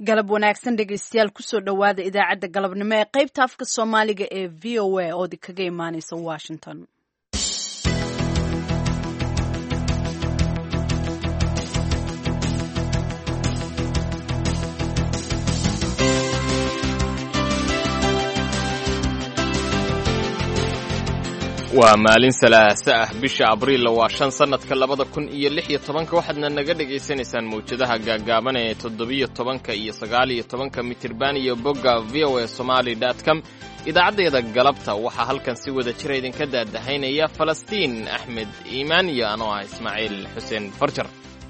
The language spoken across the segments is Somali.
galab wanaagsan dhegaystayaal kusoo dhowaada idaacadda galabnimo ee qaybta afka soomaaliga ee v o a oo kaga imaaneysa washington. waa maalin salaasa ah bisha abriil waa 5 sanadka 2016 waxaadna naga dhageysanaysaan mawjadaha gaagaaban ee 17 iyo 19 mitirban iyo bogga voasomali.com. idaacadeeda galabta waxaa halkan si wada jira idinka daadahaynaya Falastiin Axmed Iimaan iyo anoo ah Ismaaciil Xuseen Farjar.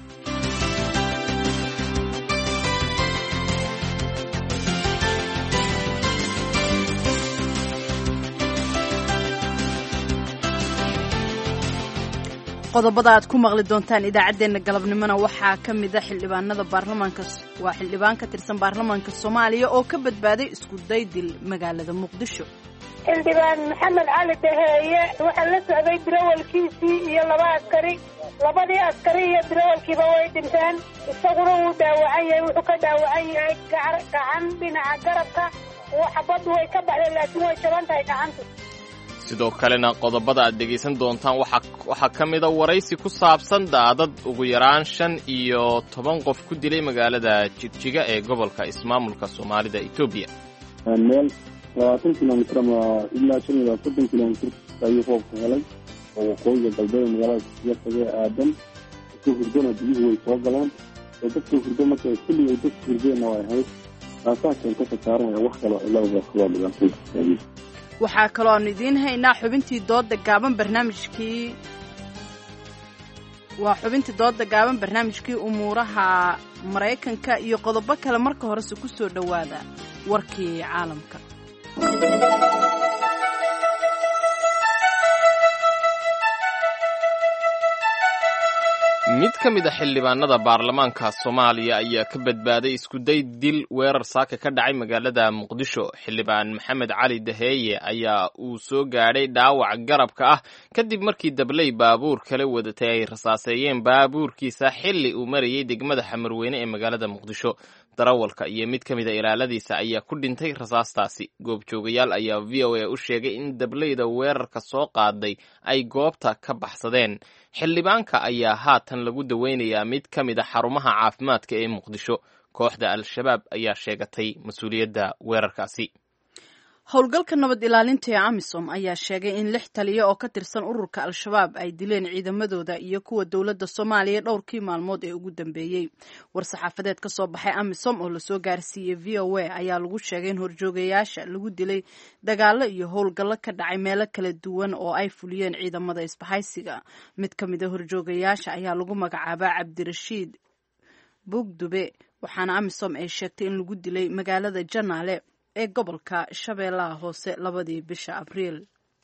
qodobada aad ku maqli doontaan idaacadeena galabnimona waxaa ka mid ah xildhibaanada baarlamaanka waa xildhibaan ka tirsan baarlamaanka Soomaaliya oo ka badbaaday isku day dil magaalada Muqdisho. xildhibaan Maxamed Cali Daheeye waxa la socday darawalkiisii iyo labadii askari iyo darawalkiiba way dhinteen, isaguna uu dhaawacan yahay, wuxuu ka dhaawacan yahay gacan dhinaca garabka, xabadu way ka baxday laakiin way jaban tahay gacanta. sidoo kalena qodobada aad dhegaysan doontaan waxaa ka mid a waraysi ku saabsan daadad ugu yaraan 5 iyo 10 qof ku dilay magaalada Jigjiga ee gobolka ismaamulka Soomaalida Itoobiya. meel 20 kilomitir ama ilaa 30 kilomitir ayuu qoobka helay oo waqooyiga galbeed magaalada Jigjiga aadan ku hurdana biyuhu way soo galeen dadku hurdo markay kulli ay dadku hurdeen oo ay hayd taasoo ka saaran wax kale oo ilaa waqtiga dhigan. waxaa kaloo aan idiin haynaa xubintii dooda gaaban barnaamijkii umuuraha Mareykanka iyo qodobo kale. marka horese ku soo dhowaada warkii caalamka. mid ka mid ah xildhibaanada baarlamaanka Soomaaliya ayaa ka badbaaday isku day dil weerar saaka ka dhacay magaalada Muqdisho. xildhibaan Maxamed Cali Daheeye ayaa uu soo gaadhay dhaawac garabka ah kadib markii dablay baabuur kala wadatay ay rasaaseeyeen baabuurkiisa xilli uu marayay degmada Xamarweyne ee magaalada Muqdisho. darawalka iyo mid ka mid ah ilaaladiisa ayaa ku dhintay rasaastaasi. goobjoogayaal ayaa VOA u sheegay in dablayda weerarka soo qaaday ay goobta ka baxsadeen. xildhibaanka ayaa haatan lagu daweynayaa mid ka mid ah xarumaha caafimaadka ee Muqdisho. kooxda Al-Shabaab ayaa sheegatay mas'uuliyadda weerarkaasi. howlgalka nabad ilaalinta ee AMISOM ayaa sheegay in 6 taliye oo ka tirsan ururka Al-Shabaab ay dileen ciidamadooda iyo kuwa dawladda Soomaaliya dhowrkii maalmood ee ugu dambeeyay. war-saxaafadeed ka soo baxay AMISOM oo la soo gaarsiiyay VOA ayaa lagu sheegay in horjoogayaasha lagu dilay dagaalo iyo howlgallo ka dhacay meelo kala duwan oo ay fuliyeen ciidamada isbahaysiga. mid ka mid ah horjoogayaasha ayaa lagu magacaabaa Cabdirashiid Bugdube, waxaana AMISOM ay sheegtay in lagu dilay magaalada Janaale ee gobolka Shabeellaha Hoose 2 bisha Abriil.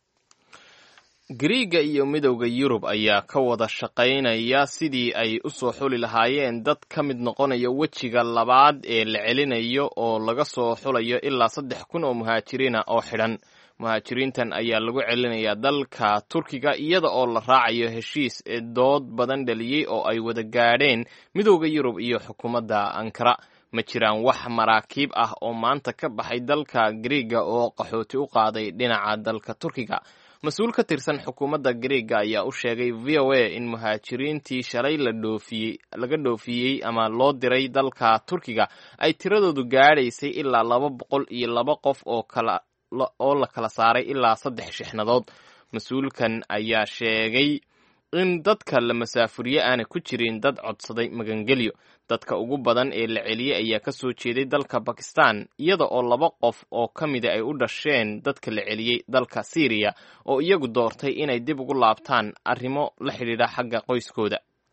Gariiga iyo midowda Yurub ayaa ka wada shaqaynaya sidii ay u soo xuli lahaayeen dad ka mid noqonaya wejiga labaad ee la celinayo oo laga soo xulayo ilaa 3,000 oo muhaajiriina oo xidhan. muhaajiriintan ayaa lagu celinayaa dalka Turkiga iyada oo la raacayo heshiis dood badan dhaliyay oo ay wada gaadheen midowda Yurub iyo xukuumadda Ankara. ma jiraan wax maraakiib ah oo maanta ka baxay dalka Gariiga oo qaxooti u qaaday dhinaca dalka Turkiga. mas-uul ka tirsan xukuumadda Gariiga ayaa u sheegay VOA in muhaajiriintii shalay laga dhoofiyey ama loo diray dalka Turkiga ay tiradoodu gaadhaysay ilaa 202 qof oo la kala saaray ilaa 3 shixnadood. mas-uulkan ayaa sheegay in dadka la masaafuriye aana ku jirin dad codsaday magangelyo. dadka ugu badan ee la celiyey ayaa ka soo jeeday dalka Pakistan, iyada oo 2 qof oo ka mid ay u dhasheen dadka la celiyey dalka Syria oo iyagu doortay inay dib ugu laabtaan arrimo la xidhiidha xagga qoyskooda.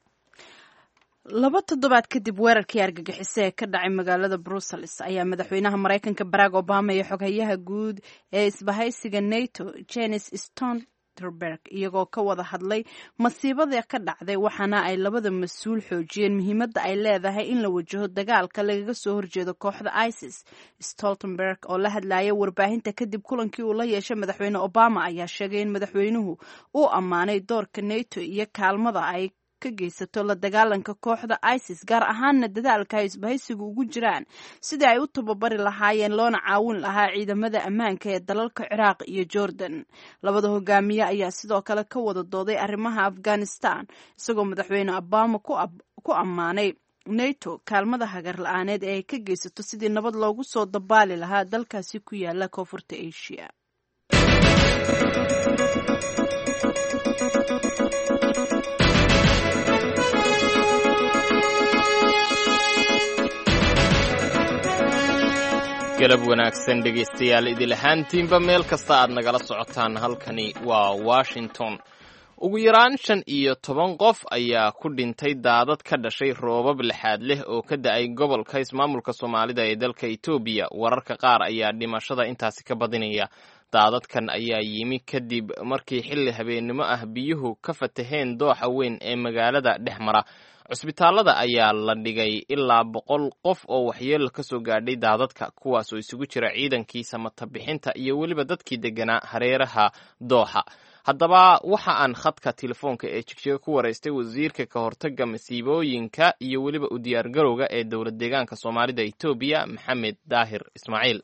2 toddobaad kadib weerarkii argagixisay ee ka dhacay magaalada Brussels ayaa madaxweynaha Mareykanka Barack Obama iyo xogayaha guud ee isbahaysiga NATO Jens Stoltenberg iyagoo ka wada hadlay masiibada ka dhacday, waxaana ay labada mas-uul xoojiyeen muhiimadda ay leedahay in la wajaho dagaalka lagaga soo horjeedo kooxda ISIS. Stoltenberg oo la hadlayay warbaahinta kadib kulankii uu la yeeshay madaxweyne Obama ayaa sheegay in madaxweynuhu uu ammaanay doorka NATO iyo kaalmada ay ka geysato la dagaalanka kooxda ISIS, gaar ahaanna dadaalka ay isbahaysigu ugu jiraan sidii ay u tababari lahaayeen loona caawin lahaa ciidamada ammaanka ee dalalka Ciraaq iyo Jordan. Labada hogaamiye ayaa sidoo kale ka wada dooday arrimaha Afghanistan, isagoo madaxweyne Obama ku ammaanay NATO kaalmada hagar la-aaneed ee ay ka geysato sidii nabad loogu soo dabaali lahaa dalkaasi ku yaala koonfurta Asia. galab wanaagsan dhegaystayaal idil ahaantiinba meel kasta aad nagala socotaan. halkani waa Washington. ugu yaraan 15 qof ayaa ku dhintay daadad ka dhashay roobab lixaad leh oo ka da'ay gobolka ismaamulka Soomaalida ee dalka Itoobiya. wararka qaar ayaa dhimashada intaasi ka badinaya. daadadkan ayaa yimi kadib markii xilli habeenimo ah biyuhu ka fataheen dooxa weyn ee magaalada dhexmara. cusbitaalada ayaa la dhigay ilaa 100 qof oo waxyeello ka soo gaadhay daadadka, kuwaas oo isugu jira ciidankii samata bixinta iyo weliba dadkii deganaa hareeraha dooxa. haddaba waxa aan khadka telefoonka ee Jigjiga ku wareystay wasiirka ka hortagga masiibooyinka iyo weliba u diyaargarowga ee dowlad deegaanka Soomaalida Itoobiya, Maxamed Daahir Ismaaciil.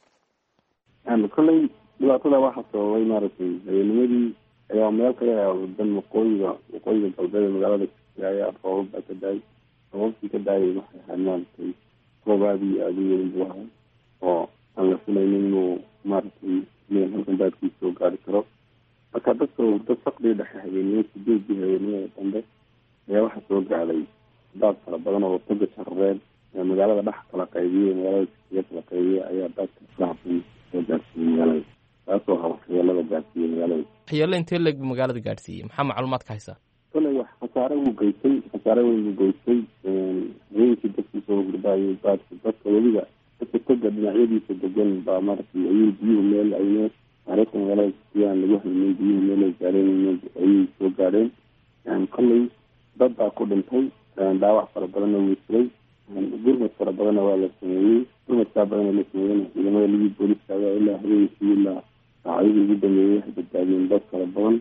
Kolay dhibaatada waxa sababay maaragtay habeennimadii ayaa meel kale wadan waqooyiga galbeed magaalada ayaa roobab ka daay. roobabkii ka daayay waxay xanaantay roobaadii aad u weyn buu ahaa oo aan la filaynin inuu maaragtay meel halkan daadkiisa soo gaari karo. marka dadka saqdii dhexe habeenimo 8 habeenimo dambe ayaa waxaa soo gaadhay daad fara badan oo toga jarreed magaalada dhex kala qaybiyey, magaalada Jigjiga kala qaybiyey ayaa daadka saafin soo gaarsiiyey magaalada. taasoo waxyeelada gaarsiiyey magaalada. waxyeello intee leeg magaalada gaarsiiyey? maxaa macluumaad ka haysaa? kolay wax khasaare weyn buu geystay. habeenkii dadkii soo gurbaayay dadka weliba dadka toga dhinacyadiisa degan baa maaragtay ayay biyuhu meel ayne taariikhda magaalada Jigjiga lagu haynin biyuhu meel ay gaareen ayay soo gaadheen. kolay dad baa ku dhintay, dhaawac fara badanna wuu jiray, gurmad fara badanna waa la sameeyey. gurmadkaa badanna la sameeyeyna ciidamada ligii booliska ayaa ilaa habeenkii ilaa saacadihii ugu dambeeyey waxay badbaadiyeen dad fara badan.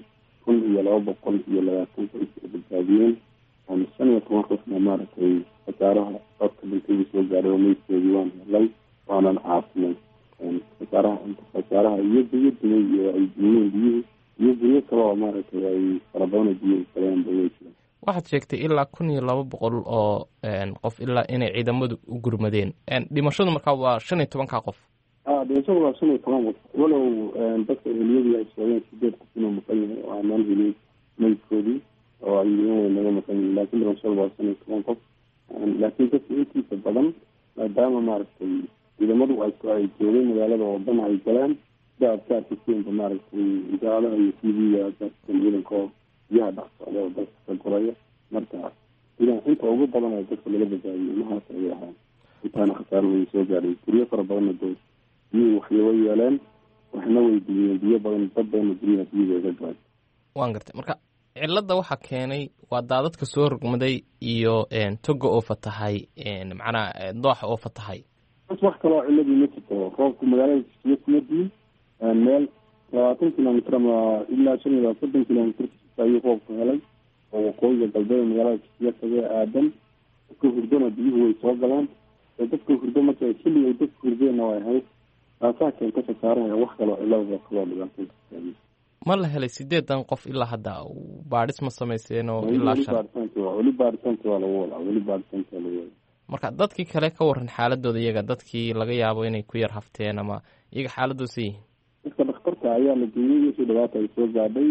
1220 qoys ay badbaadiyeen. 15 qofna maaragtay khasaaraha dadka dhintay soo gaaray oo meydkoodii waan helay waanan caafinay. khasaaraha iyo biyadii iyo ay diimeen biyuhu iyo guryo kale oo maaragtay ay fara badan biyuhu kaleen bay jireen. waxaad sheegtay ilaa 1200 oo qof ilaa inay ciidamadu u gurmadeen. dhimashadu markaa waa 15 qof. dhimashadu waa 15 qof. walow dadka heliyadii ay sheegeen 8 qof inuu maqan yahay oo aanan helin meydkoodii oo ay naga maqan yihiin, laakiin dhimashadu waa 15 qof. laakiin dadka intiisa badan maadaama maaragtay ciidamadu ay joogeen magaalada oo dhan ay galeen sida aad ka arkaysiinba maaragtay idaacadaha iyo TV-ga ciidanka oo biyaha dhex socda oo dadka ka goraya. marka inta ugu badan ee dadka laga badbaadiyey mahaas ayay ahaan. intaana khasaaro way soo gaadhay. guryo fara badanna biyuhu waxyeelo yeeleen, waxna weydiiyeen biyo badan, dad badanna guryaha biyuhu ay ka galeen. waan gartay. marka cilada waxa keenay waa daadadka soo rogmaday iyo toga oo fatahay, macnaha dooxa oo fatahay. wax kaloo ciladii ma jirto. roobku magaalada Jigjiga kuma diin meel 20 kilomitir ama ilaa 40 kilomitir ayuu roobku helay oo waqooyiga galbeed magaalada Jigjiga kaga aadan. dadka hurdana biyuhu way soo galaan. dadka hurdo marka xilli ay dadka hurdeenna way ahayd. taasaa keentay khasaaraha. wax kaloo cilada kaloo dhibaato ma la helay 8 qof ilaa hadda baadhis ma sameyseen oo ilaa weli baaritaanka waa lagu wadaa. marka dadkii kale ka waran xaaladooda, iyaga dadkii laga yaabo inay ku yar hafteen ama iyaga xaaladooda sii yihiin? dadka dhakhtarka ayaa la geeyey si dhibaato ay soo gaadhay.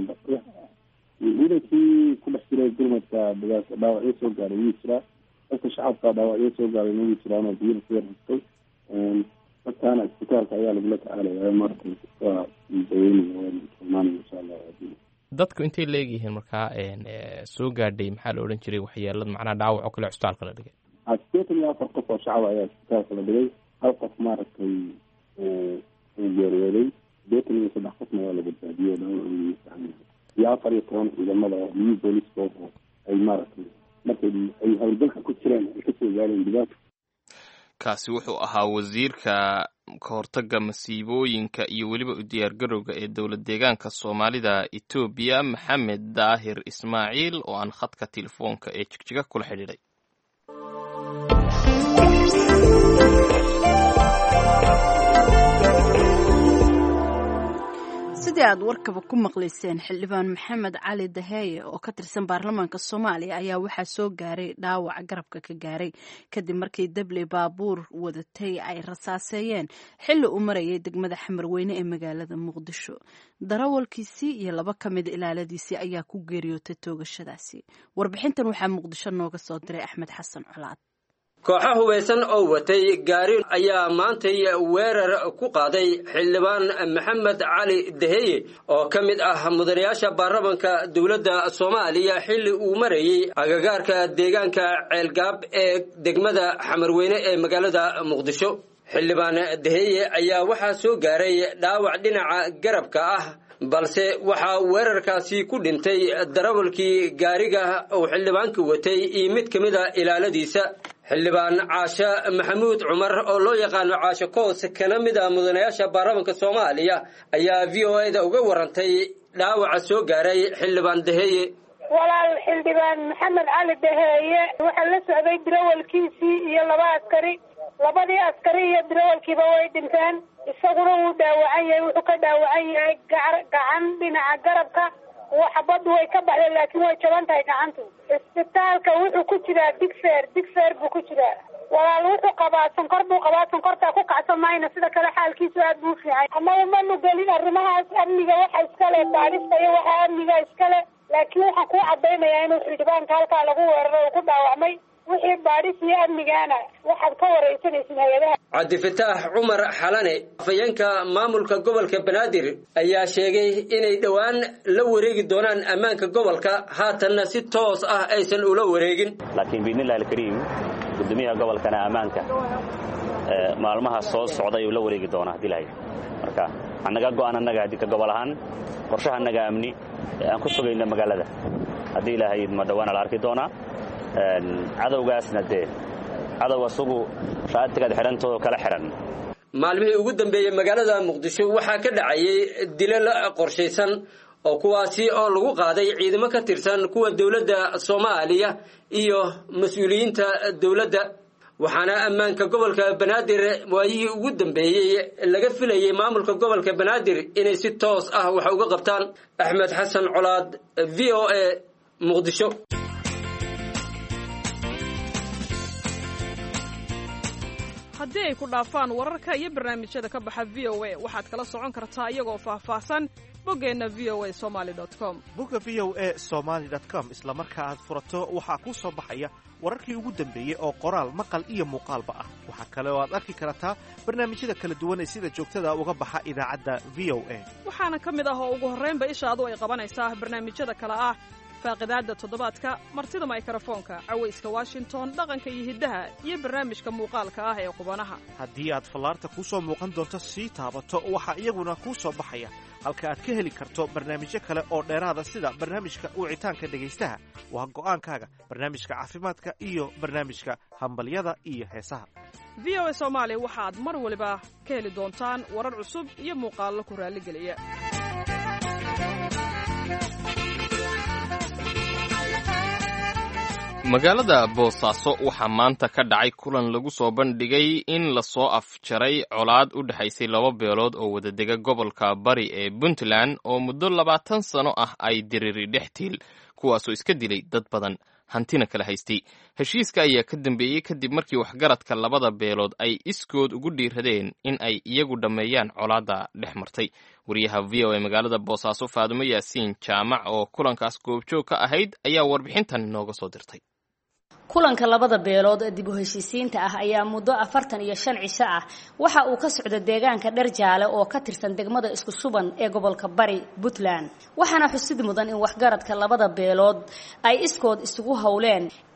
ciidankii ku dhex jiray gurmadka dhaawacyo soo gaadhay wuu jiraa. dadka shacabka dhaawacyo soo gaadhay wuu jiraan oo biyaha ku yar haftay. dadkaana isbitaalka ayaa lagula tacaalaya maaragtay waa daweynaya insha Allah. dadku intay leegyihiin markaa soo gaadhay maxaa la odhan jiray waxyeelada macnaha dhaawac oo kale cusbitaalka la dhigay? 84 qof oo shacab ayaa isbitaalka la dhigay. hal qof maaragtay geeriyooday. 83 qofna waa la badbaadiyey iyo 14 ciidamada iyo booliska ay maaragtay markay ay hawlgalka ku jireen ay ka soo gaareen dhibaato. kaasi wuxuu ahaa wasiirka kahortaga masiibooyinka iyo weliba u diyaargarowga ee dowlad deegaanka soomaalida Itoobiya Maxamed Daahir Ismaaciil oo aan khadka telefoonka ee jigjiga kula xidhiidhay. sidii aad warkaba ku maqlayseen xildhibaan maxamed cali daheeye oo ka tirsan baarlamaanka Soomaaliya ayaa waxaa soo gaaray dhaawac garabka ka gaaray kadib markii dable baabuur wadatay ay rasaaseeyeen xilli uu marayay degmada Xamarweyne ee magaalada Muqdisho. darawalkiisii iyo laba ka mid ilaaladiisii ayaa ku geeriyootay toogashadaasi. warbixintan waxaa Muqdisho nooga soo diray Axmed Xasan Colaad. kooxo hubeysan oo watay gaari ayaa maantay weerar ku qaaday xildhibaan maxamed cali daheeye oo ka mid ah mudanayaasha baarlamaanka dowladda Soomaaliya xilli uu marayay agagaarka deegaanka Ceelgaab ee degmada Xamarweyne ee magaalada Muqdisho. xildhibaan daheeye ayaa waxaa soo gaaray dhaawac dhinaca garabka ah balse waxaa weerarkaasi ku dhintay darawalkii gaariga oo xildhibaanka watay iyo mid ka mid ah ilaaladiisa. xildhibaan caashe maxamuud cumar oo loo yaqaano caashe koos kana mid ah mudanayaasha baarlamaanka Soomaaliya ayaa VOA-da uga warantay dhaawaca soo gaaray xildhibaan daheeye. walaal xildhibaan maxamed cali daheeye waxaa la socday darawalkiisii iyo laba askari. labadii askari iyo darawalkiiba way dhinteen. isaguna wuu dhaawacan yahay. wuxuu ka dhaawacan yahay gacan dhinaca garabka. waxbadu way ka baxday laakiin way jaban tahay gacantu. isbitaalka wuxuu ku jiraa digfeer buu ku jiraa. walaal wuxuu qabaa sonkor buu qabaa. sonkortaa ku kacsan mayna sida kale xaalkiisu aad buu fiican. annaga manu gelin arrimahaas amniga waxa iskale baadhista iyo waxa amniga iskale laakiin waxaan ku cadaynayaa inuu xildhibaanka halkaa lagu weeraray oo ku dhaawacmay. wixii baadhis iyo amnigaana waxaad ka wareysanaysin hay-adaha. cabdifataax cumar xalane afhayeenka maamulka gobolka Banaadir ayaa sheegay inay dhowaan la wareegi doonaan ammaanka gobolka haatanna si toos ah aysan ula wareegin. laakiin biidnillaahi alkariim gudoomiyaha gobolkana ammaanka maalmaha soo socday uu la wareegi doonaa hadii ilaahay. marka annaga go'aan annaga hadii ka gobol ahaan qorshaha annaga amni aan ku sugayna magaalada hadii ilaahay ma dhawaan la arki doonaa. cadowgaasna dee cadow asugu shaatigaad xidhantooda kala xidhan. maalmihii ugu dambeeyey magaalada Muqdisho waxaa ka dhacayay dilal qorshaysan oo kuwaasi oo lagu qaaday ciidamo ka tirsan kuwa dowladda Soomaaliya iyo mas'uuliyiinta dowladda. waxaana ammaanka gobolka Banaadir waayihii ugu dambeeyey laga filayay maamulka gobolka Banaadir inay si toos ah wax uga qabtaan. Axmed Xasan Colaad, VOA, Muqdisho. haddii ay ku dhaafaan wararka iyo barnaamijyada ka baxa VOA waxaad kala socon kartaa iyagoo faahfaahsan boggeenna voasomali.com. bogga voasomali.com isla marka aad furato waxaa kuu soo baxaya wararkii ugu dambeeyey oo qoraal maqal iyo muuqaalba ah. waxaa kale oo aad arki kartaa barnaamijyada kala duwan ee sida joogtada uga baxa idaacadda VOA. waxaana ka mid ah oo ugu horraynba ishaadu ay qabanaysaa barnaamijyada kale ah faaqidaadda toddobaadka, martida mikrofoonka, cawayska Washington, dhaqanka iyo hiddaha iyo barnaamijka muuqaalka ah ee qubanaha. haddii aad fallaarta kuu soo muuqan doonto sii taabato waxaa iyaguna kuu soo baxaya halka aad ka heli karto barnaamijyo kale oo dheeraada sida barnaamijka wicitaanka dhegaystaha. waa go'aankaaga barnaamijka caafimaadka iyo barnaamijka hambalyada iyo heesaha. VOA Soomaali waxaad mar waliba ka heli doontaan warar cusub iyo muuqaallo ku raaligeliya. magaalada Boosaaso waxaa maanta ka dhacay kulan lagu soo bandhigay in la soo afjaray colaad u dhaxaysay laba beelood oo wadadega gobolka Bari ee Puntland oo muddo 20 sano ah ay diriri dhextiil kuwaasoo iska dilay dad badan hantina kala haystay. heshiiska ayaa ka dambeeyey kadib markii waxgaradka labada beelood ay iskood ugu dhiiradeen in ay iyagu dhammeeyaan colaadda dhex martay. wariyaha VOA magaalada Boosaaso Faadumo Yaasiin Jaamac oo kulankaas goobjoog ka ahayd ayaa warbixintan nooga soo dirtay. kulanka labada beelood dib u heshiisiinta ah ayaa muddo 45 cisho ah waxa uu ka socda deegaanka Dharjaale oo ka tirsan degmada isku suban ee gobolka Bari Puntland. waxaana xusid mudan in waxgaradka labada beelood ay iskood isugu hawleen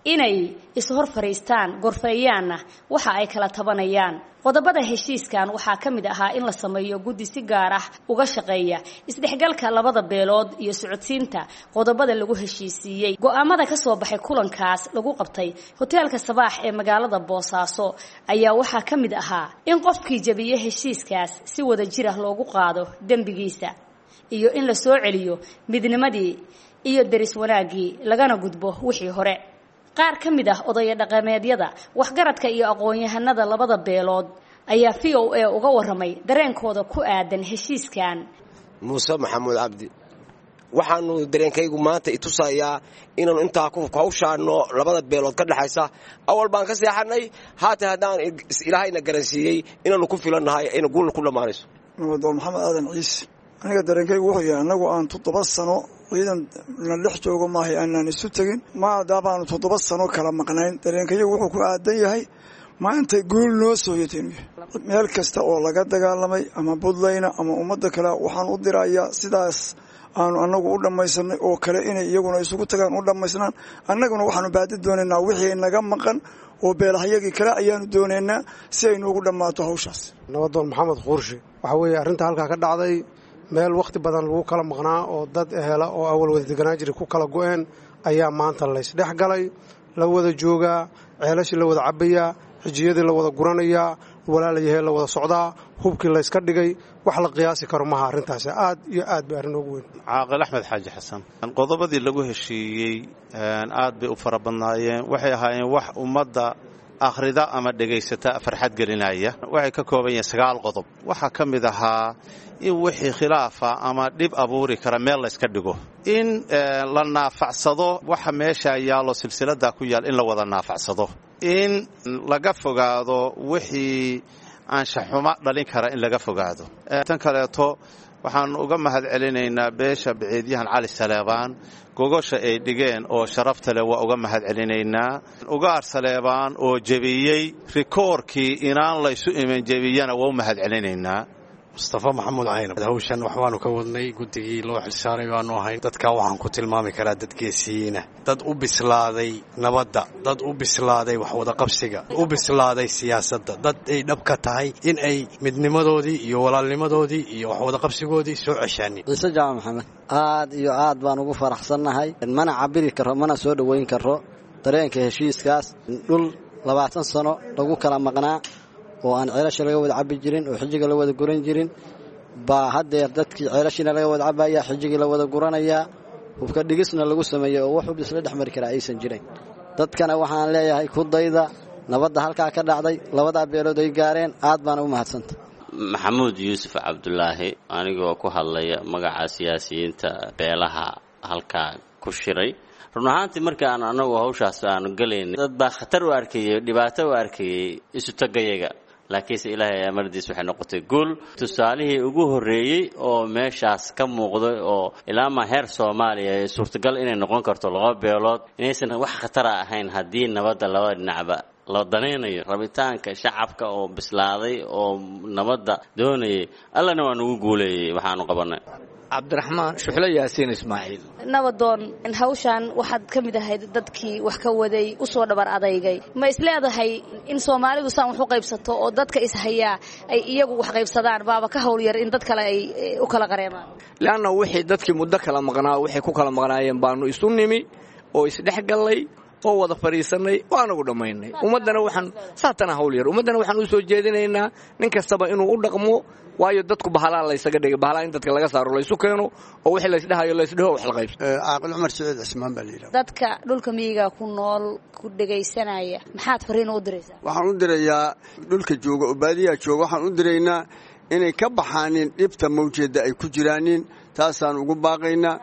inay ishor fariistaan gorfeeyaanna waxa ay kala tabanayaan. qodobada heshiiskan waxaa ka mid ahaa in la sameeyo guddi si gaar ah uga shaqeeya isdhexgalka labada beelood iyo socodsiinta qodobada lagu heshiisiiyey. go'aamada ka soo baxay kulankaas lagu qabtay hoteelka Sabaax ee magaalada Boosaaso ayaa waxaa ka mid ahaa in qofkii jabiyay heshiiskaas si wada jir ah loogu qaado dambigiisa iyo in la soo celiyo midnimadii iyo daris wanaagii lagana gudbo wixii hore. qaar ka mid ah odaya dhaqameedyada waxgaradka iyo aqoon-yahanada labada beelood ayaa VOA uga waramay dareenkooda ku aadan heshiiskan. Muuse Maxamuud Cabdi waxaanu dareenkaygu maanta itusayaa inaanu intaa ku hawshaano labada beelood ka dhaxaysa awal baan ka seexanay haata hadaan ilaahayna garansiiyay inaanu ku filanahay in guul ku dhamaanayso. Maxamed Aadan Ciise aniga dareenkaygu wuxuu yahay anagu aan 7 sano ciidan la dhex joogo maahay aanan isu tagin maadaama 7 sano kala maqnayn dareenkaygu wuxuu ku aadan yahay maanta guul noo soo yeeteen meel kasta oo laga dagaalamay ama Puntland ama ummadda kale waxaan u dirayaa sidaas aanu anagu u dhamaysanay oo kale inay iyaguna isugu tagaan u dhamaysnaan annaguna waxaanu baadi doonaynaa wixii naga maqan oo beelahayagii kale ayaanu doonaynaa si ay noogu dhamaato hawshaas. Nabadoon Maxamed Quurshe waxa weeye arrinta halka ka dhacday meel waqti badan lagu kala maqnaa oo dad ehela oo awal wada deganaa jiray ku kala go'een ayaa maanta la isdhex galay la wada joogaa ceelashii la wada cabayaa xijiyadii la wada guranayaa walaalayahee la wada socdaa hubkii la iska dhigay wax la qiyaasi karo maaha arrintaasi aad iyo aad bay arrin ugu weyn. Caaqil Axmed Xaaji Xasan qodobadii lagu heshiiyey aad bay u fara badnaayeen waxay ahaayeen wax ummadda akhrida ama dhegaysata farxad gelinaya waxay ka kooban yihiin 9 qodob waxa ka mid ahaa in wixii khilaafa ama dhib abuuri kara meel la iska dhigo in la naafacsado waxa meesha yaalo silsilada ku yaal in la wada naafacsado in laga fogaado wixii aan shaxuma dhalin kara in laga fogaado. tan kaleeto waxaan uga mahad celinaynaa beesha Biciidyahan Cali Saleebaan gogosha ay dhigeen oo sharafta leh waa uga mahad celinaynaa. Ugaar Saleebaan oo jabiyay rikoorkii inaan la isu iman jabiyana waa u mahad celinaynaa. Mustafa Maxamuud Caynab hawshan waxaanu ka wadnay guddigii loo xilsaaray baanu ahayn dadka waxaan ku tilmaami karaa dadgeesiina dad u bislaaday nabadda dad u bislaaday wax wada qabsiga u bislaaday siyaasadda dad ay dhab ka tahay in ay midnimadoodii iyo walaalnimadoodii iyo wax wada qabsigoodii soo ceshaaneen. Ciise Jaamac Maxamed aad iyo aad baan ugu faraxsanahay mana cabiri karo mana soo dhaweyn karo dareenka heshiiskaas dhul 20 sano lagu kala maqnaa oo aan ceelasha laga wada cabi jirin oo xijiga la wada guran jirin baa hadda dadkii ceelashina laga wada cabaya xijiga la wada guranaya hubka dhigisna lagu sameeyo oo wax isla dhexmari kara aysan jirin. dadkana waxaan leeyahay ku dayda nabadda halka ka dhacday labada beelood ay gaareen aad baan u mahadsantahay. Maxamuud Yuusuf Cabdullaahi anigoo ku hadlaya magaca siyaasiyiinta beelaha halka ku shiray run ahaantii markaan anagu hawshaas aanu galeynay dad baa khatar u arkayay dhibaato u arkayay isu tagayaga laakiinse ilaahay amardiis waxay noqotay guul tusaalihii ugu horeeyay oo meeshaas ka muuqday oo ilaa ma heer Soomaaliya suurtagal inay noqon karto laba beelood inaysan wax khatar ahayn haddii nabadda labada dhinacba loo danaynayo rabitaanka shacabka oo bislaaday oo nabadda doonayay allana waa nagu guuleeyay waxaanu qabanay. Cabdiraxmaan Shuxle Yaasiin Ismaaciil nabadoon hawshan waxaad ka mid ahayd dadkii wax ka waday u soo dhabar adeygay ma isleedahay in Soomaalidu saan wax u qaybsato oo dadka is haya ay iyagu wax qaybsadaan baaba ka hawl yar in dad kale ay u kala qareemaan laana wixii dadkii muddo kala maqnaa wixii ku kala maqnaayeen baanu isu nimi oo is dhexgalay oo wada fariisanay waana ugu dhamaynay ummadana waxaan saatana hawl yar ummadana waxaan u soo jeedinaynaa nin kastaba inuu u dhaqmo waayo dadku bahalaa la isaga dhigay bahalaa in dadka laga saaro la isu keeno oo wixii la isdhahayo la isdhaho wax la qaybso. Caaqil Cumar Saciid Cismaan baa leeyahay dadka dhulka miyiga ku nool ku dhageysanaya maxaad fariin u diraysaa? waxaan u dirayaa dhulka jooga oo baadiyaha jooga waxaan u diraynaa inay ka baxaanin dhibta mawjada ay ku jiraanin taasaan ugu baaqaynaa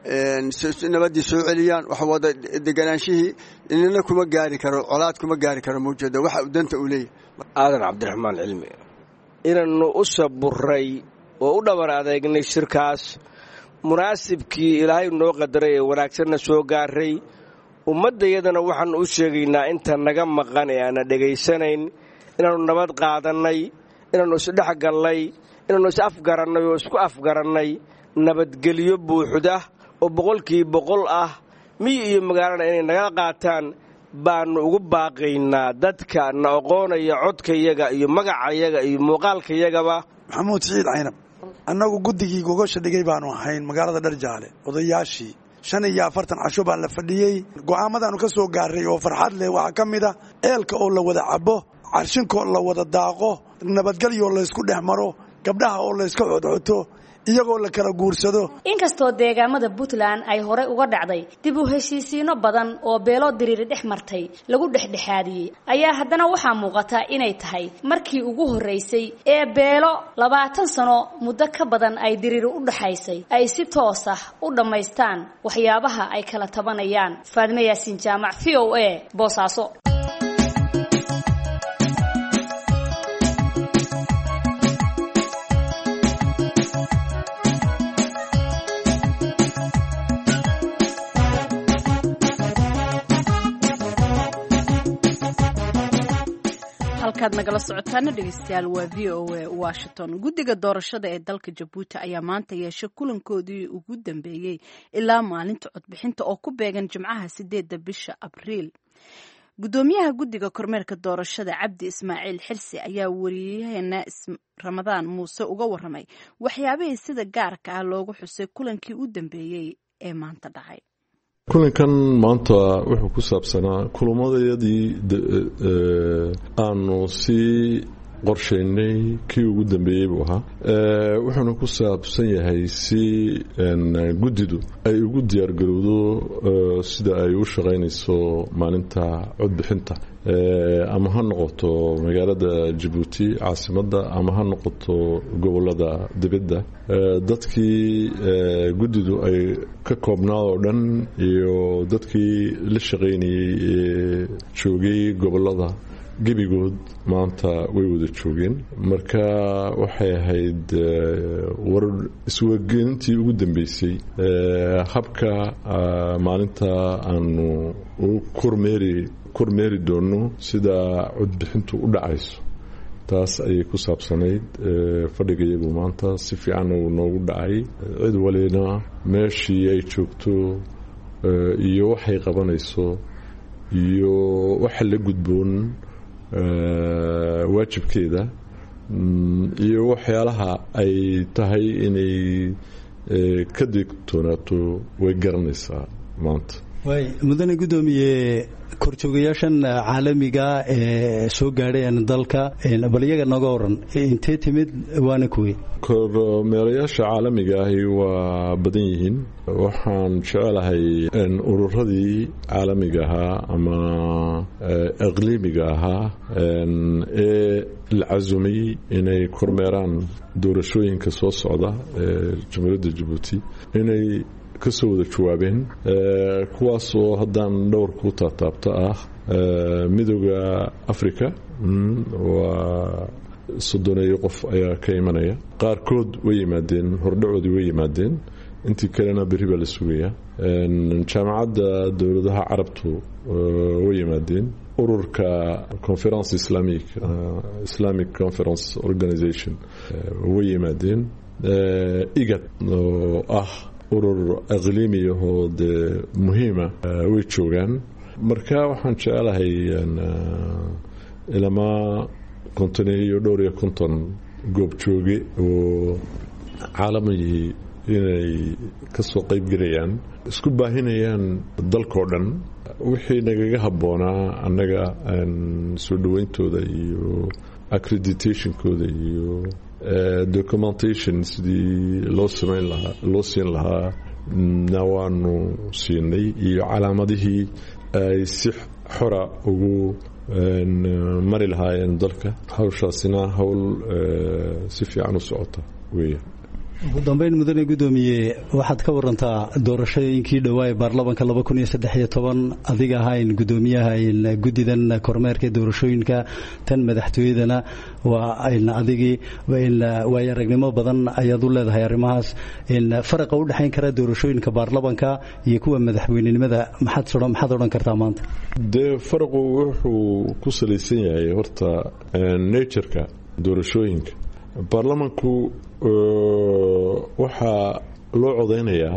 nabadii soo celiyaan wax wada deganaanshihii inna kuma gaari karo colaad kuma gaari karo mawjada waxa uu danta u leeyahay. Aadan Cabdiraxmaan Cilmi inaanu u saburay oo u dhabar adeegnay shirkaas munaasibkii ilaahay noo qadaray ee wanaagsanna soo gaaray ummadayadana waxaan u sheegaynaa inta naga maqan ee aan dhageysanayn inaanu nabad qaadanay inaanu isdhex galnay inaanu is afgarannay oo isku afgarannay nabadgelyo buuxda oo 100% ah miyi iyo magaalada inay naga qaataan baanu ugu baaqaynaa dadka na oqoonaya codkayaga iyo magacayaga iyo muuqaalkayagaba. maxamuud siciid caynab annagu guddigii gogosha dhigay baanu ahayn magaalada Dharjaale odayaashii 45 casho baan la fadhiyey go'aamadaanu ka soo gaaray oo farxad leh waxa ka mid ah eelka oo la wada cabo carshinko la wada daaqo nabadgelyo la isku dhexmaro gabdhaha oo la iska codcoto iyagoo la kala guursado. inkastoo deegaamada Puntland ay hore uga dhacday dib u heshiisiino badan oo beelo diriir dhex martay lagu dhexdhexaadiyay ayaa haddana waxaa muuqata inay tahay markii ugu horeysay ee beelo 20 sano muddo ka badan ay diriir u dhaxaysay ay si toos ah u dhameystaan waxyaabaha ay kala tabanayaan. Faadime Yaasiin Jaamac, VOA, Boosaaso. halkaad nagala socotaana dhegeystayaal waa VOA Washington. guddiga doorashada ee dalka Jabuuti ayaa maanta yeeshay kulankoodii ugu dambeeyay ilaa maalinta codbixinta oo ku beegan Jimcaha 8 bisha Abriil. gudoomiyaha guddiga kormeerka doorashada Cabdi Ismaaciil Xirsi ayaa wariyaheena Ramadaan Muuse uga waramay waxyaabihii sida gaarka ah loogu xusay kulankii u dambeeyay ee maanta dhacay. kulankan maanta wuxuu ku saabsanaa kulamadayadii aanu sii qorsheynay kii ugu dambeeyay buu ahaa wuxuuna ku saabsan yahay si guddidu ay ugu diyaargarowdo sida ay u shaqaynayso maalinta codbixinta ama ha noqoto magaalada Jabuuti caasimadda ama ha noqoto gobolada dibadda dadkii guddidu ay ka koobnaa oo dhan iyo dadkii la shaqaynayay ee joogay gobolada gebigood maanta way wada joogeen marka waxay ahayd warar isweydiintii ugu dambeysay habka maalinta aanu u kormeeri doono sida codbixintu u dhacayso taas ayay ku saabsanayd fadhigayagu maanta si fiican uu noogu dhacay cid walina meeshii ay joogto iyo waxay qabanayso iyo waxa la gudboon waajibkeeda iyo waxyaalaha ay tahay inay ka digtoonaato way garanaysaa maanta. mudane gudoomiye korjoogayaashan caalamiga ee soo gaadheen dalka bal iyaga naga waran intee timid waana kuwii kormeerayaasha caalamiga ahi waa badan yihiin waxaan jecelahay ururadii caalamiga ahaa ama aqliimiga ahaa ee la casumay inay kormeeraan doorashooyinka soo socda ee jamhuuriyadda Jabuuti inay kasoo wada jawaabeen kuwaasoo haddaan dhowr ku taataabta ah midowga Afrika waa 30 qof ayaa ka imanaya qaarkood way yimaadeen hordhacoodii way yimaadeen intii kalena berri baa la sugayaa jaamacadda dowladaha carabtu way yimaadeen ururka conference Islamic Conference Organization way yimaadeen IGAD oo ah urur aqliimi oo muhiima way joogaan marka waxaan jecelahay ilama kontoneeyo dhowr iyo konton goob jooge oo caalami inay ka soo qayb galayaan isku baahinayaan dalkoo dhan wixii nagaga habboonaa annaga soo dhawayntooda iyo accreditationkooda iyo documentation sidii loo siin lahaa na waanu siinay iyo calaamadihii ay si xora ugu mari lahaayeen dalka hawshaasina hawl si fiican u socota weeye. ugu dambeyn mudane gudoomiye waxaad ka warantaa doorashooyinkii dhawaa baarlamaanka 2013 adiga ahayn gudoomiyaha guddidan kormeerka doorashooyinka tan madaxtooyadana waa adigii way aragnimo badan ayaad u leedahay arrimahaas faraqa u dhaxayn kara doorashooyinka baarlamaanka iyo kuwa madaxweynenimada maxaad oran kartaa maanta farqu wuxuu ku salaysan yahay horta nature-ka doorashooyinka baarlamaanku waxaa loo codeynayaa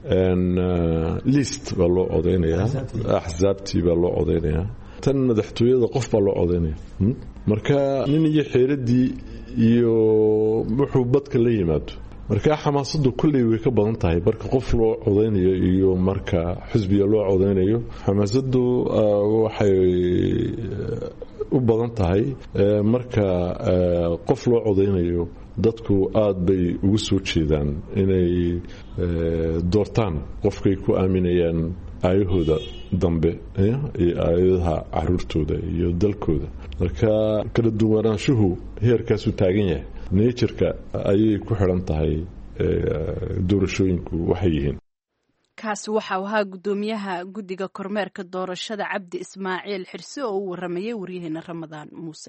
list baa loo codaynayaa axsaabtii baa loo codaynayaa tan madaxtooyada qof baa loo codaynaya marka nin iyo xeeradii iyo wuxuu badka la yimaado marka xamaasadu kulley way ka badan tahay marka qof loo codaynayo iyo marka xisbiga loo codaynayo xamaasadu waxay u badan tahay marka qof loo codaynayo dadku aad bay ugu soo jeedaan inay doortaan qofkay ku aaminayaan aayahooda dambe iyo aayadaha caruurtooda iyo dalkooda marka kala duwanaanshuhu heerkaasuu taagan yahay nature-ka ayay ku xidhan tahay doorashooyinku waxay yihiin kaasi waxau ahaa guddoomiyaha guddiga kormeerka doorashada cabdi ismaaciil xirsi oo u waramayay waryaheena ramadaan muuse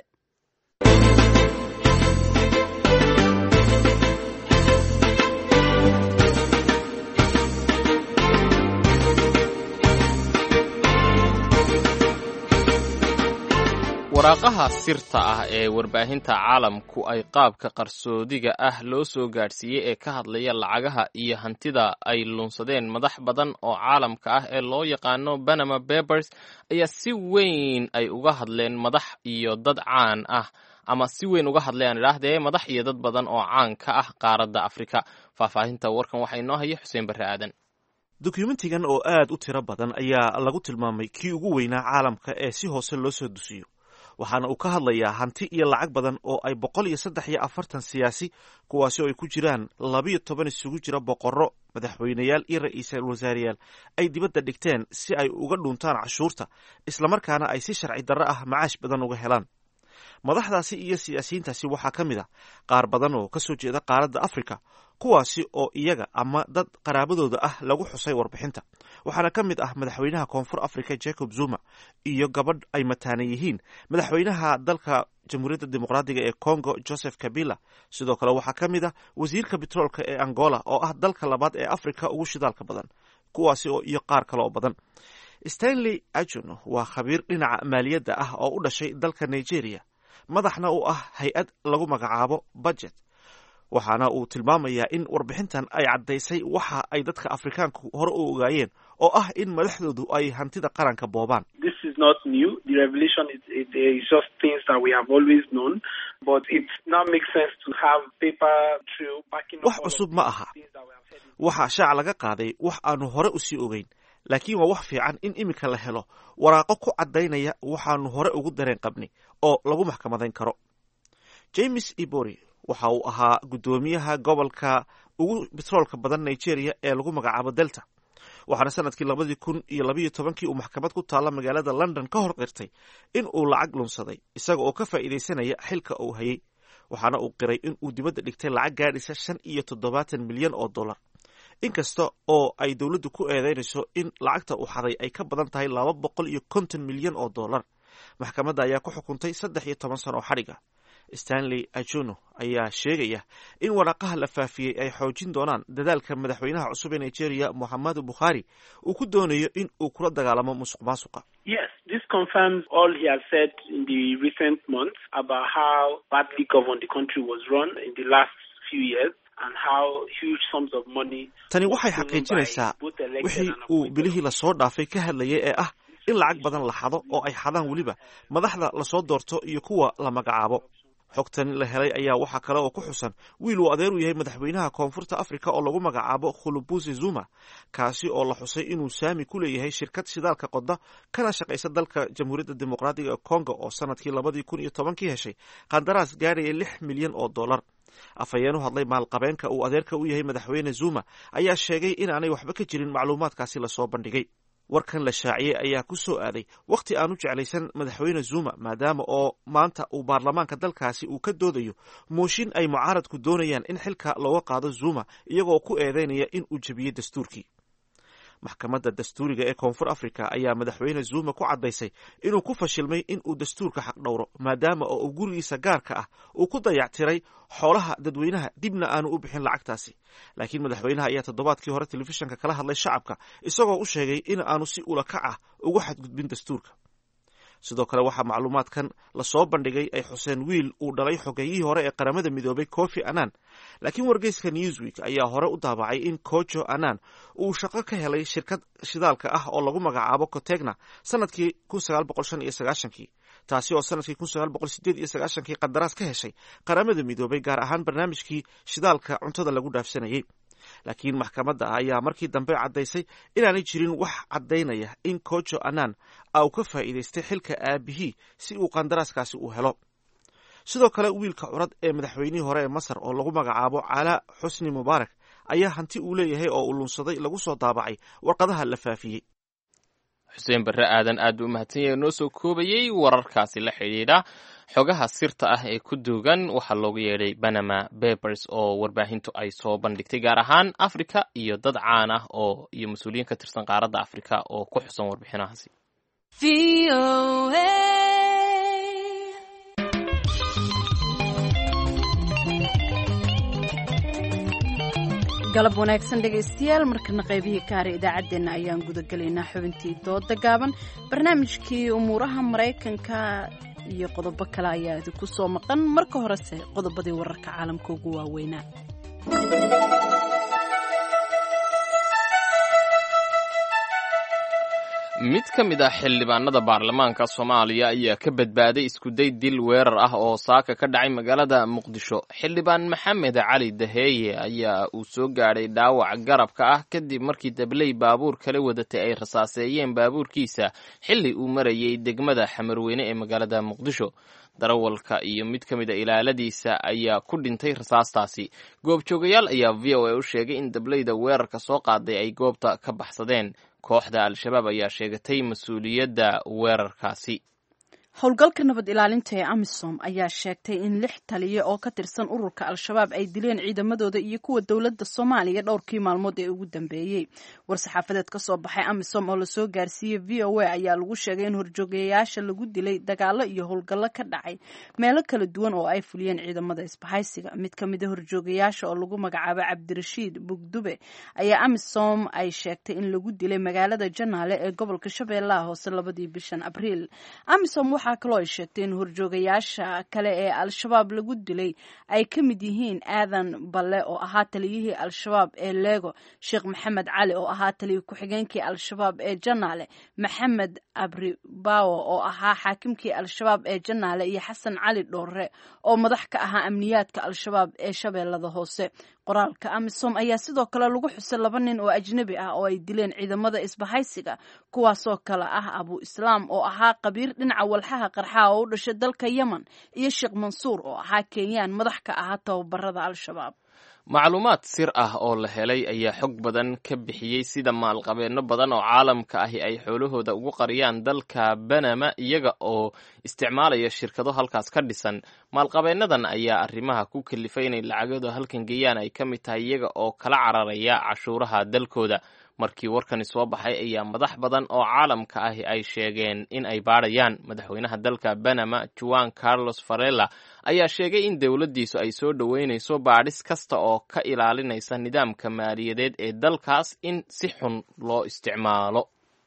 waraaqaha sirta ah ee warbaahinta caalamku ay qaabka qarsoodiga ah loo soo gaadhsiiyey ee ka hadlaya lacagaha iyo hantida ay lunsadeen madax badan oo caalamka ah ee loo yaqaano Panama Papers ayaa si weyn ay uga hadleen madax iyo dad caan ah ama si weyn uga hadleen idhaahdee madax iyo dad badan oo caan ka ah qaaradda Afrika. Faahfaahinta warkan waxaa inoo haya Xuseen Barre Aadan. Dokumentigan oo aad u tiro badan ayaa lagu tilmaamay kii ugu weynaa caalamka ee si hoose loo soo dusiyo. waxaana uu ka hadlayaa hanti iyo lacag badan oo ay 143 siyaasi kuwaasi oo ay ku jiraan 12 isugu jira boqorro madaxweynayaal iyo ra'iisul wasaarayaal ay dibadda dhigteen si ay uga dhuntaan cashuurta isla markaana ay si sharci darro ah macaash badan uga helaan. madaxdaasi iyo siyaasiyiintaasi waxaa ka mid ah qaar badan oo ka soo jeeda qaaradda Afrika kuwaasi oo iyaga ama dad qaraabadooda ah lagu xusay warbixinta. waxaana ka mid ah madaxweynaha koonfur Afrika Jacob Zuma iyo gabadh ay mataanan yihiin madaxweynaha dalka Jamhuuriyadda Dimuqraadiga ee Congo Joseph Kabila. sidoo kale waxaa ka mid ah wasiirka petroolka ee Angola oo ah dalka labaad ee Afrika ugu shidaalka badan kuwaasi oo iyo qaar kale oo badan. Stanley Ajono waa khabiir dhinaca maaliyadda ah oo u dhashay dalka Nigeria madaxna u ah hay-ad lagu magacaabo budget. waxaana uu tilmaamayaa in warbixintan ay caddaysay waxa ay dadka Afrikaanku hore u ogaayeen oo ah in madaxdoodu ay hantida qaranka boobaan. This is not new. The revelation is just things that we have always known, but it now makes sense to have paper trail backing up. wax cusub ma aha. waxa shaac laga qaaday wax aanu hore u sii ogeyn, laakiin waa wax fiican in imika la helo waraaqo ku caddaynaya waxaanu hore ugu dareen qabnay oo lagu maxkamadayn karo. James Ibori waxa uu ahaa guddoomiyaha gobolka ugu petroolka badan Nigeria ee lagu magacaabo Delta. waxaana sanadkii 2012 uu maxkamad ku taala magaalada London ka hor qirtay in uu lacag lunsaday isaga oo ka faa'iideysanaya xilka uu hayay. waxaana uu qiray in uu dibadda dhigtay lacag gaadhaysa 75 milyan oo dollar. inkasta oo ay dawladdu ku eedeynayso in lacagta uu xaday ay ka badan tahay 250 milyan oo dollar, maxkamadda ayaa ku xukuntay 13 sano oo xadhiga. Stanley Ajono ayaa sheegaya in waraaqaha la faafiyey ay xoojin doonaan dadaalka madaxweynaha cusub ee Nigeria Muhammadu Buhari uu ku doonayo in uu kula dagaalamo musuqmaasuqa. Yes, this confirms all he has said in the recent months about how badly governed the country was run in the last few years. Tani waxay xaqiijinaysaa wixii uu bilihii la soo dhaafay ka hadlayay ee ah in lacag badan la xado oo ay xadaan weliba madaxda la soo doorto iyo kuwa la magacaabo. xogtan la helay ayaa waxa kale oo ku xusan wiil uu adeer u yahay madaxweynaha koonfurta Afrika oo lagu magacaabo Khulubuzi Zuma, kaasi oo la xusay inuu saami ku leeyahay shirkad shidaalka qoda kana shaqeysa dalka Jamhuuriyadda Dimuqraadiga ee Congo oo sanadkii 2010 heshay qandaraas gaaraya 6 milyan oo dollar. afhayeenu hadlay maalqabeenka uu adeerka u yahay madaxweyne Zuma ayaa sheegay in aanay waxba ka jirin macluumaadkaasi la soo bandhigay. warkan la shaaciyey ayaa ku soo aaday waqti aanu jeclaysan madaxweyne Zuma maadaama oo maanta uu baarlamaanka dalkaasi uu ka doodayo mooshin ay mucaaradku doonayaan in xilka looga qaado Zuma iyagoo ku eedeynaya in uu jabiyey dastuurkii. maxkamadda dastuuriga ee koonfur Afrika ayaa madaxweyne Zuma ku caddaysay inuu ku fashilmay in uu dastuurka xaq dhowro maadaama oo uu gurigiisa gaarka ah uu ku dayactiray xoolaha dadweynaha dibna aanu u bixin lacagtaasi. laakiin madaxweynaha ayaa toddobaadkii hore telefishanka kala hadlay shacabka isagoo u sheegay in aanu si ula kac ah ugu xadgudbin dastuurka. sidoo kale waxaa macluumaadkan lasoo bandhigay ay xuseen wiil uu dhalay xogeeyihii hore ee qaramada midoobay Kofi Annan, laakiin wargeyska Newsweek ayaa hore u daabacay in Kojo Annan uu shaqo ka helay shirkad shidaalka ah oo lagu magacaabo Cotegna sanadkii 1995, taasi oo sanadkii 1998 qandaraas ka heshay qaramada midoobay gaar ahaan barnaamijkii shidaalka cuntada lagu dhaafsanayay. laakiin maxkamadda ayaa markii dambe caddaysay inaanay jirin wax caddaynaya in Kojo Annan uu ka faa'iidaystay xilka aabihii si uu qandaraaskaasi u helo. sidoo kale wiilka curad ee madaxweynihii hore ee Masar oo lagu magacaabo Calaa Xusni Mubaarak ayaa hanti uu leeyahay oo uu lunsaday lagu soo daabacay warqadaha la faafiyey. xuseen barre aadan aad u mahadsan yahay noo soo koobayay wararkaasi la xidhiidha xogaha sirta ah ee ku duugan waxaa loogu yeedhay Panama Papers oo warbaahintu ay soo bandhigtay gaar ahaan Afrika iyo dad caan ah oo iyo mas-uuliyiin ka tirsan qaaradda Afrika oo ku xusan warbixinahaasi. galab wanaagsan dhegaystayaal, markana qaybihii kaare idaacaddeenna ayaan gudagelaynaa xubintii dooda gaaban, barnaamijkii umuuraha Maraykanka iyo qodobo kale ayaa idinku soo maqan. marka horese qodobadii wararka caalamka ugu waaweynaa. mid ka mid ah xildhibaanada baarlamaanka Soomaaliya ayaa ka badbaaday iskuday dil weerar ah oo saaka ka dhacay magaalada Muqdisho. xildhibaan Maxamed Cali Daheeye ayaa uu soo gaadhay dhaawac garabka ah kadib markii dabley baabuur kala wadatay ay rasaaseeyeen baabuurkiisa xilli uu marayay degmada Xamarweyne ee magaalada Muqdisho. darawalka iyo mid ka mid a ilaaladiisa ayaa ku dhintay rasaastaasi. goobjoogayaal ayaa VOA u sheegay in dableyda weerarka soo qaaday ay goobta ka baxsadeen. kooxda Al-Shabaab ayaa sheegatay mas-uuliyadda weerarkaasi. howlgalka nabad ilaalinta ee Amisom ayaa sheegtay in 6 taliye oo ka tirsan ururka Al-Shabaab ay dileen ciidamadooda iyo kuwa dowladda Soomaaliya dhowrkii maalmood ee ugu dambeeyay. war-saxaafadeed ka soo baxay Amisom oo la soo gaarsiiyay VOA ayaa lagu sheegay in horjoogayaasha lagu dilay dagaalo iyo howlgallo ka dhacay meelo kala duwan oo ay fuliyeen ciidamada isbahaysiga. mid ka mid ah horjoogayaasha oo lagu magacaabo Cabdirashiid Bugdube ayaa Amisom ay sheegtay in lagu dilay magaalada Janaale ee gobolka Shabeellaha Hoose 2 bishan Abriil. Amisom waxaa kaloo ay sheegtay in horjoogayaasha kale ee Al-Shabaab lagu dilay ay ka mid yihiin Aadan Balle oo ahaa taliyihii Al-Shabaab ee Lego, Sheekh Maxamed Cali oo ahaa taliye ku-xigeenkii Al-Shabaab ee Janaale, Maxamed Abribawo oo ahaa xaakimkii Al-Shabaab ee Janaale iyo Xasan Cali Dhoorre oo madax ka ahaa amniyaadka Al-Shabaab ee Shabeellada Hoose. qoraalka Amisom ayaa sidoo kale lagu xusay 2 nin oo ajnabi ah oo ay dileen ciidamada isbahaysiga, kuwaasoo kale ah Abu Islaam oo ahaa qabiir dhinaca walxaha qarxa oo u dhashay dalka Yemen iyo Sheekh Mansuur oo ahaa Kenyaan madax ka ahaa tababarada Al-Shabaab. macluumaad sir ah oo la helay ayaa xog badan ka bixiyey sida maalqabeeno badan oo caalamka ahi ay xoolahooda ugu qariyaan dalka Panama iyaga oo isticmaalaya shirkado halkaas ka dhisan. maalqabeenadan ayaa arrimaha ku kalifay inay lacagooda halkan geeyaan ay ka mid tahay iyaga oo kala cararaya cashuuraha dalkooda. markii warkani soo baxay ayaa madax badan oo caalamka ahi ay sheegeen in ay baadhayaan. madaxweynaha dalka Panama Juan Carlos Varela ayaa sheegay in dowladdiisu ay soo dhoweynayso baadhis kasta oo ka ilaalinaysa nidaamka maaliyadeed ee dalkaas in si xun loo isticmaalo.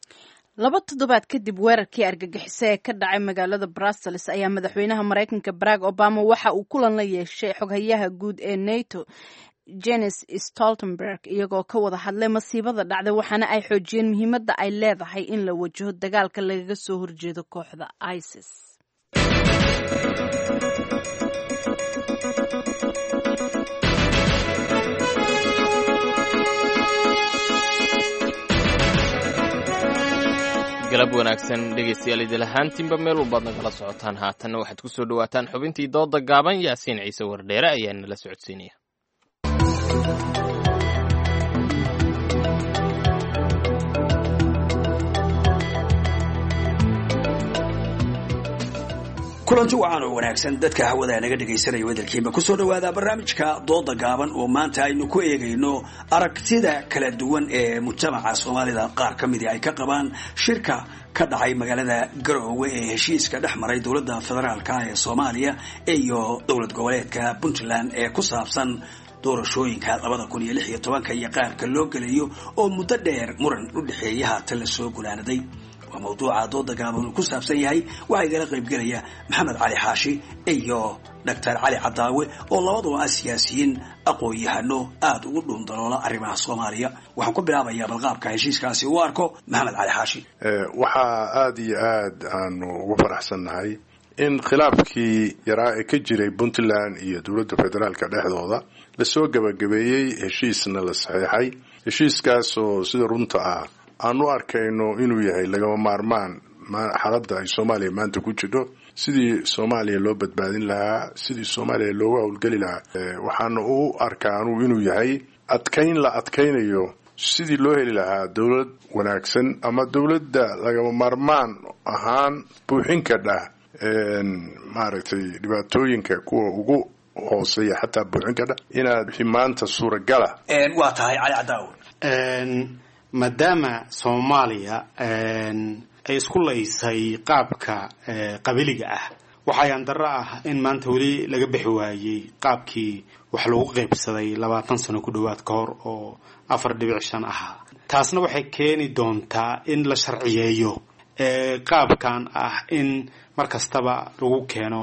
2 toddobaad kadib weerarkii argagixisay ee ka dhacay magaalada Brussels ayaa madaxweynaha Maraykanka Barack Obama waxa uu kulan la yeeshay xoghayaha guud ee NATO Jens Stoltenberg iyagoo ka wada hadlay masiibada dhacday, waxaana ay xoojiyeen muhiimadda ay leedahay in la wajaho dagaalka lagaga soo horjeedo kooxda ISIS. galab wanaagsan dhegaystayaal idil ahaantiinba meel walbaad nagala socotaan. haatanna waxaad ku soo dhawaataan xubintii dooda gaaban. Yaasiin Ciise Wardheere ayaa nala socodsiinaya. kulanti wacan oo wanaagsan dadka hawada naga dhagaysanaya wadalkiiba kusoo dhawaada barnaamijka dooda gaaban oo maanta aynu ku eegayno aragtida kala duwan ee mujtamaca Soomaalida qaar kamid ay ka qabaan shirka ka dhacay magaalada Garowe ee heshiiska dhexmaray dowladda federaalka ee Soomaaliya iyo dowlad goboleedka Puntland ee ku saabsan doorashooyinka 2016 iyo qaabka loo galayo oo muddo dheer muran u dhaxeeya haatan la soo gulaanaday. waa mawduuca dooda gaaban ku saabsan yahay waxaa igala qaybgelaya maxamed cali xaashi iyo doctor cali cadaawe oo labaduba ah siyaasiyiin aqoon-yahano aada ugu dhuundaloola arrimaha soomaaliya waxaan ku bilaabayaa balqaabka heshiiskaasi u arko maxamed cali xaashi. waxaa aada iyo aad aanu ugu faraxsannahay in khilaafkii yaraa ee ka jiray puntland iyo dowladda federaalka dhexdooda lasoo gabagabeeyey heshiisna la saxeexay heshiiskaasoo sida runta ah aan u arkayno inuu yahay lagama maarmaan xaaladda ay soomaaliya maanta ku jirto sidii soomaaliya loo badbaadin lahaa sidii soomaaliya loogu howlgeli lahaa waxaana u arkaa anugu inuu yahay adkayn la adkaynayo sidii loo heli lahaa dowlad wanaagsan ama dowladda lagama maarmaan ahaan buuxin kadha maaragtay dhibaatooyinka kuwa ugu hooseeya xataa buuxin kadha inaad maanta suuragala waa tahay cali cadaawe. maadaama soomaaliya ay isku laysay qaabka qabiliga ah waxayaan darro ah in maanta weli laga bixi waayey qaabkii wax lagu qaybsaday 20 sano ku dhowaad ka hor oo 4.5 ahaa taasna waxay keeni doontaa in la sharciyeeyo qaabkan ah in mar kastaba lagu keeno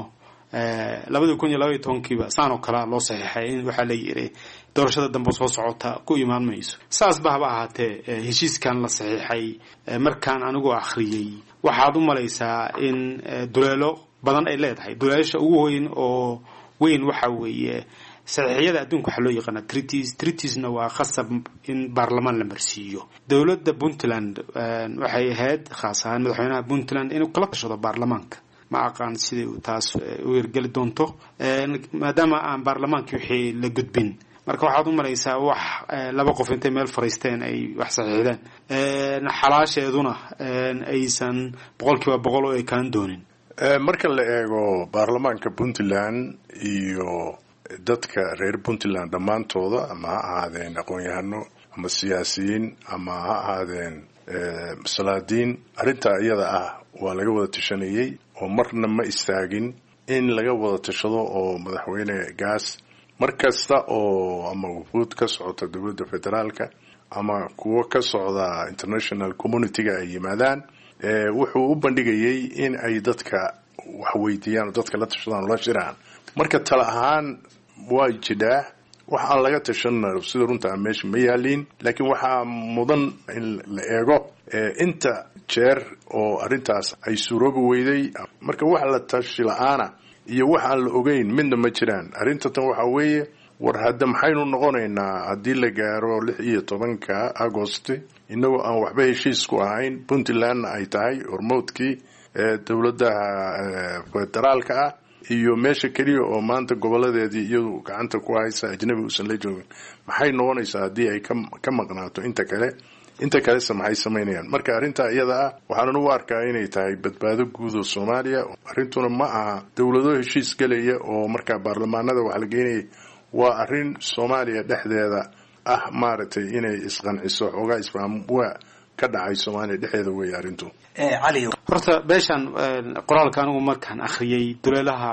2012kiiba saan oo kale loo saxeexay in waxa la yiri doorashada dambe soo socota ku imaan mayso saas ba ahaatee heshiiskan la saxeexay markaan anigu akhriyay waxaad u malaysaa in duleelo badan ay leedahay duleesha ugu weyn waxa weeye saxiixyada adduunka waxa loo yaqaan treatiesna waa khasab in baarlamaan la marsiiyo dowladda Puntland waxay ahayd khaas ahaan madaxweynaha Puntland inuu kala tashado baarlamaanka ma aqaan sidii uu taas u hirgeli doonto maadaama aan baarlamaanka wixii la gudbin marka waxaad u malaysaa wax laba qof intay meel fariisteen ay wax saxiixdeen xalaasheeduna aysan 100% oo ay kaan doonin. marka la eego baarlamaanka Puntland iyo dadka reer Puntland dhammaantooda ama ha ahaadeen aqoon-yahano ama siyaasiyiin ama ha ahaadeen salaadiin arrinta iyada ah waa laga wada tashanayay oo marna ma istaagin in laga wada tashado oo madaxweyne gaas markasta oo ama wufuud ka socota dowladda federaalka ama kuwa ka socda international community-ga ay yimaadaan wuxuu u bandhigayay in ay dadka wax weydiiyaan oo dadka la tashadaan oo la shiraan marka tala ahaan waa jidhaa wax aan laga tashanna sida runta meesha ma yaaliin laakiin waxaa mudan in la eego inta jeer oo arrintaas ay suuroobi weyday marka wax la tashi la'aana iyo wax aan la ogeyn midna ma jiraan arrinta tan waxa weeye war hadda maxaynu noqonaynaa haddii la gaaro 16 Agost inagoo aan waxba heshiis ku ahayn Puntlandna ay tahay hormoodkii dowladda federaalka ah iyo meesha kaliya oo maanta goboladeedii iyadu gacanta ku haysa ajnabi uusan la joogin maxay noqonaysaa haddii ay ka maqnaato inta kale maxay samaynayaan marka arrinta iyada ah waxaan u arkaa inay tahay badbaado guud oo Soomaaliya arrintuna ma aha dowlado heshiis galaya oo marka baarlamaanada wax la geenay waa arrin Soomaaliya dhexdeeda ah maaragtay inay isqanciso xogaa isfaam waa ka dhacay Soomaaliya dhexdeeda way arrintu. cali horta beeshan qoraalka anigu markaan akhriyay duleelaha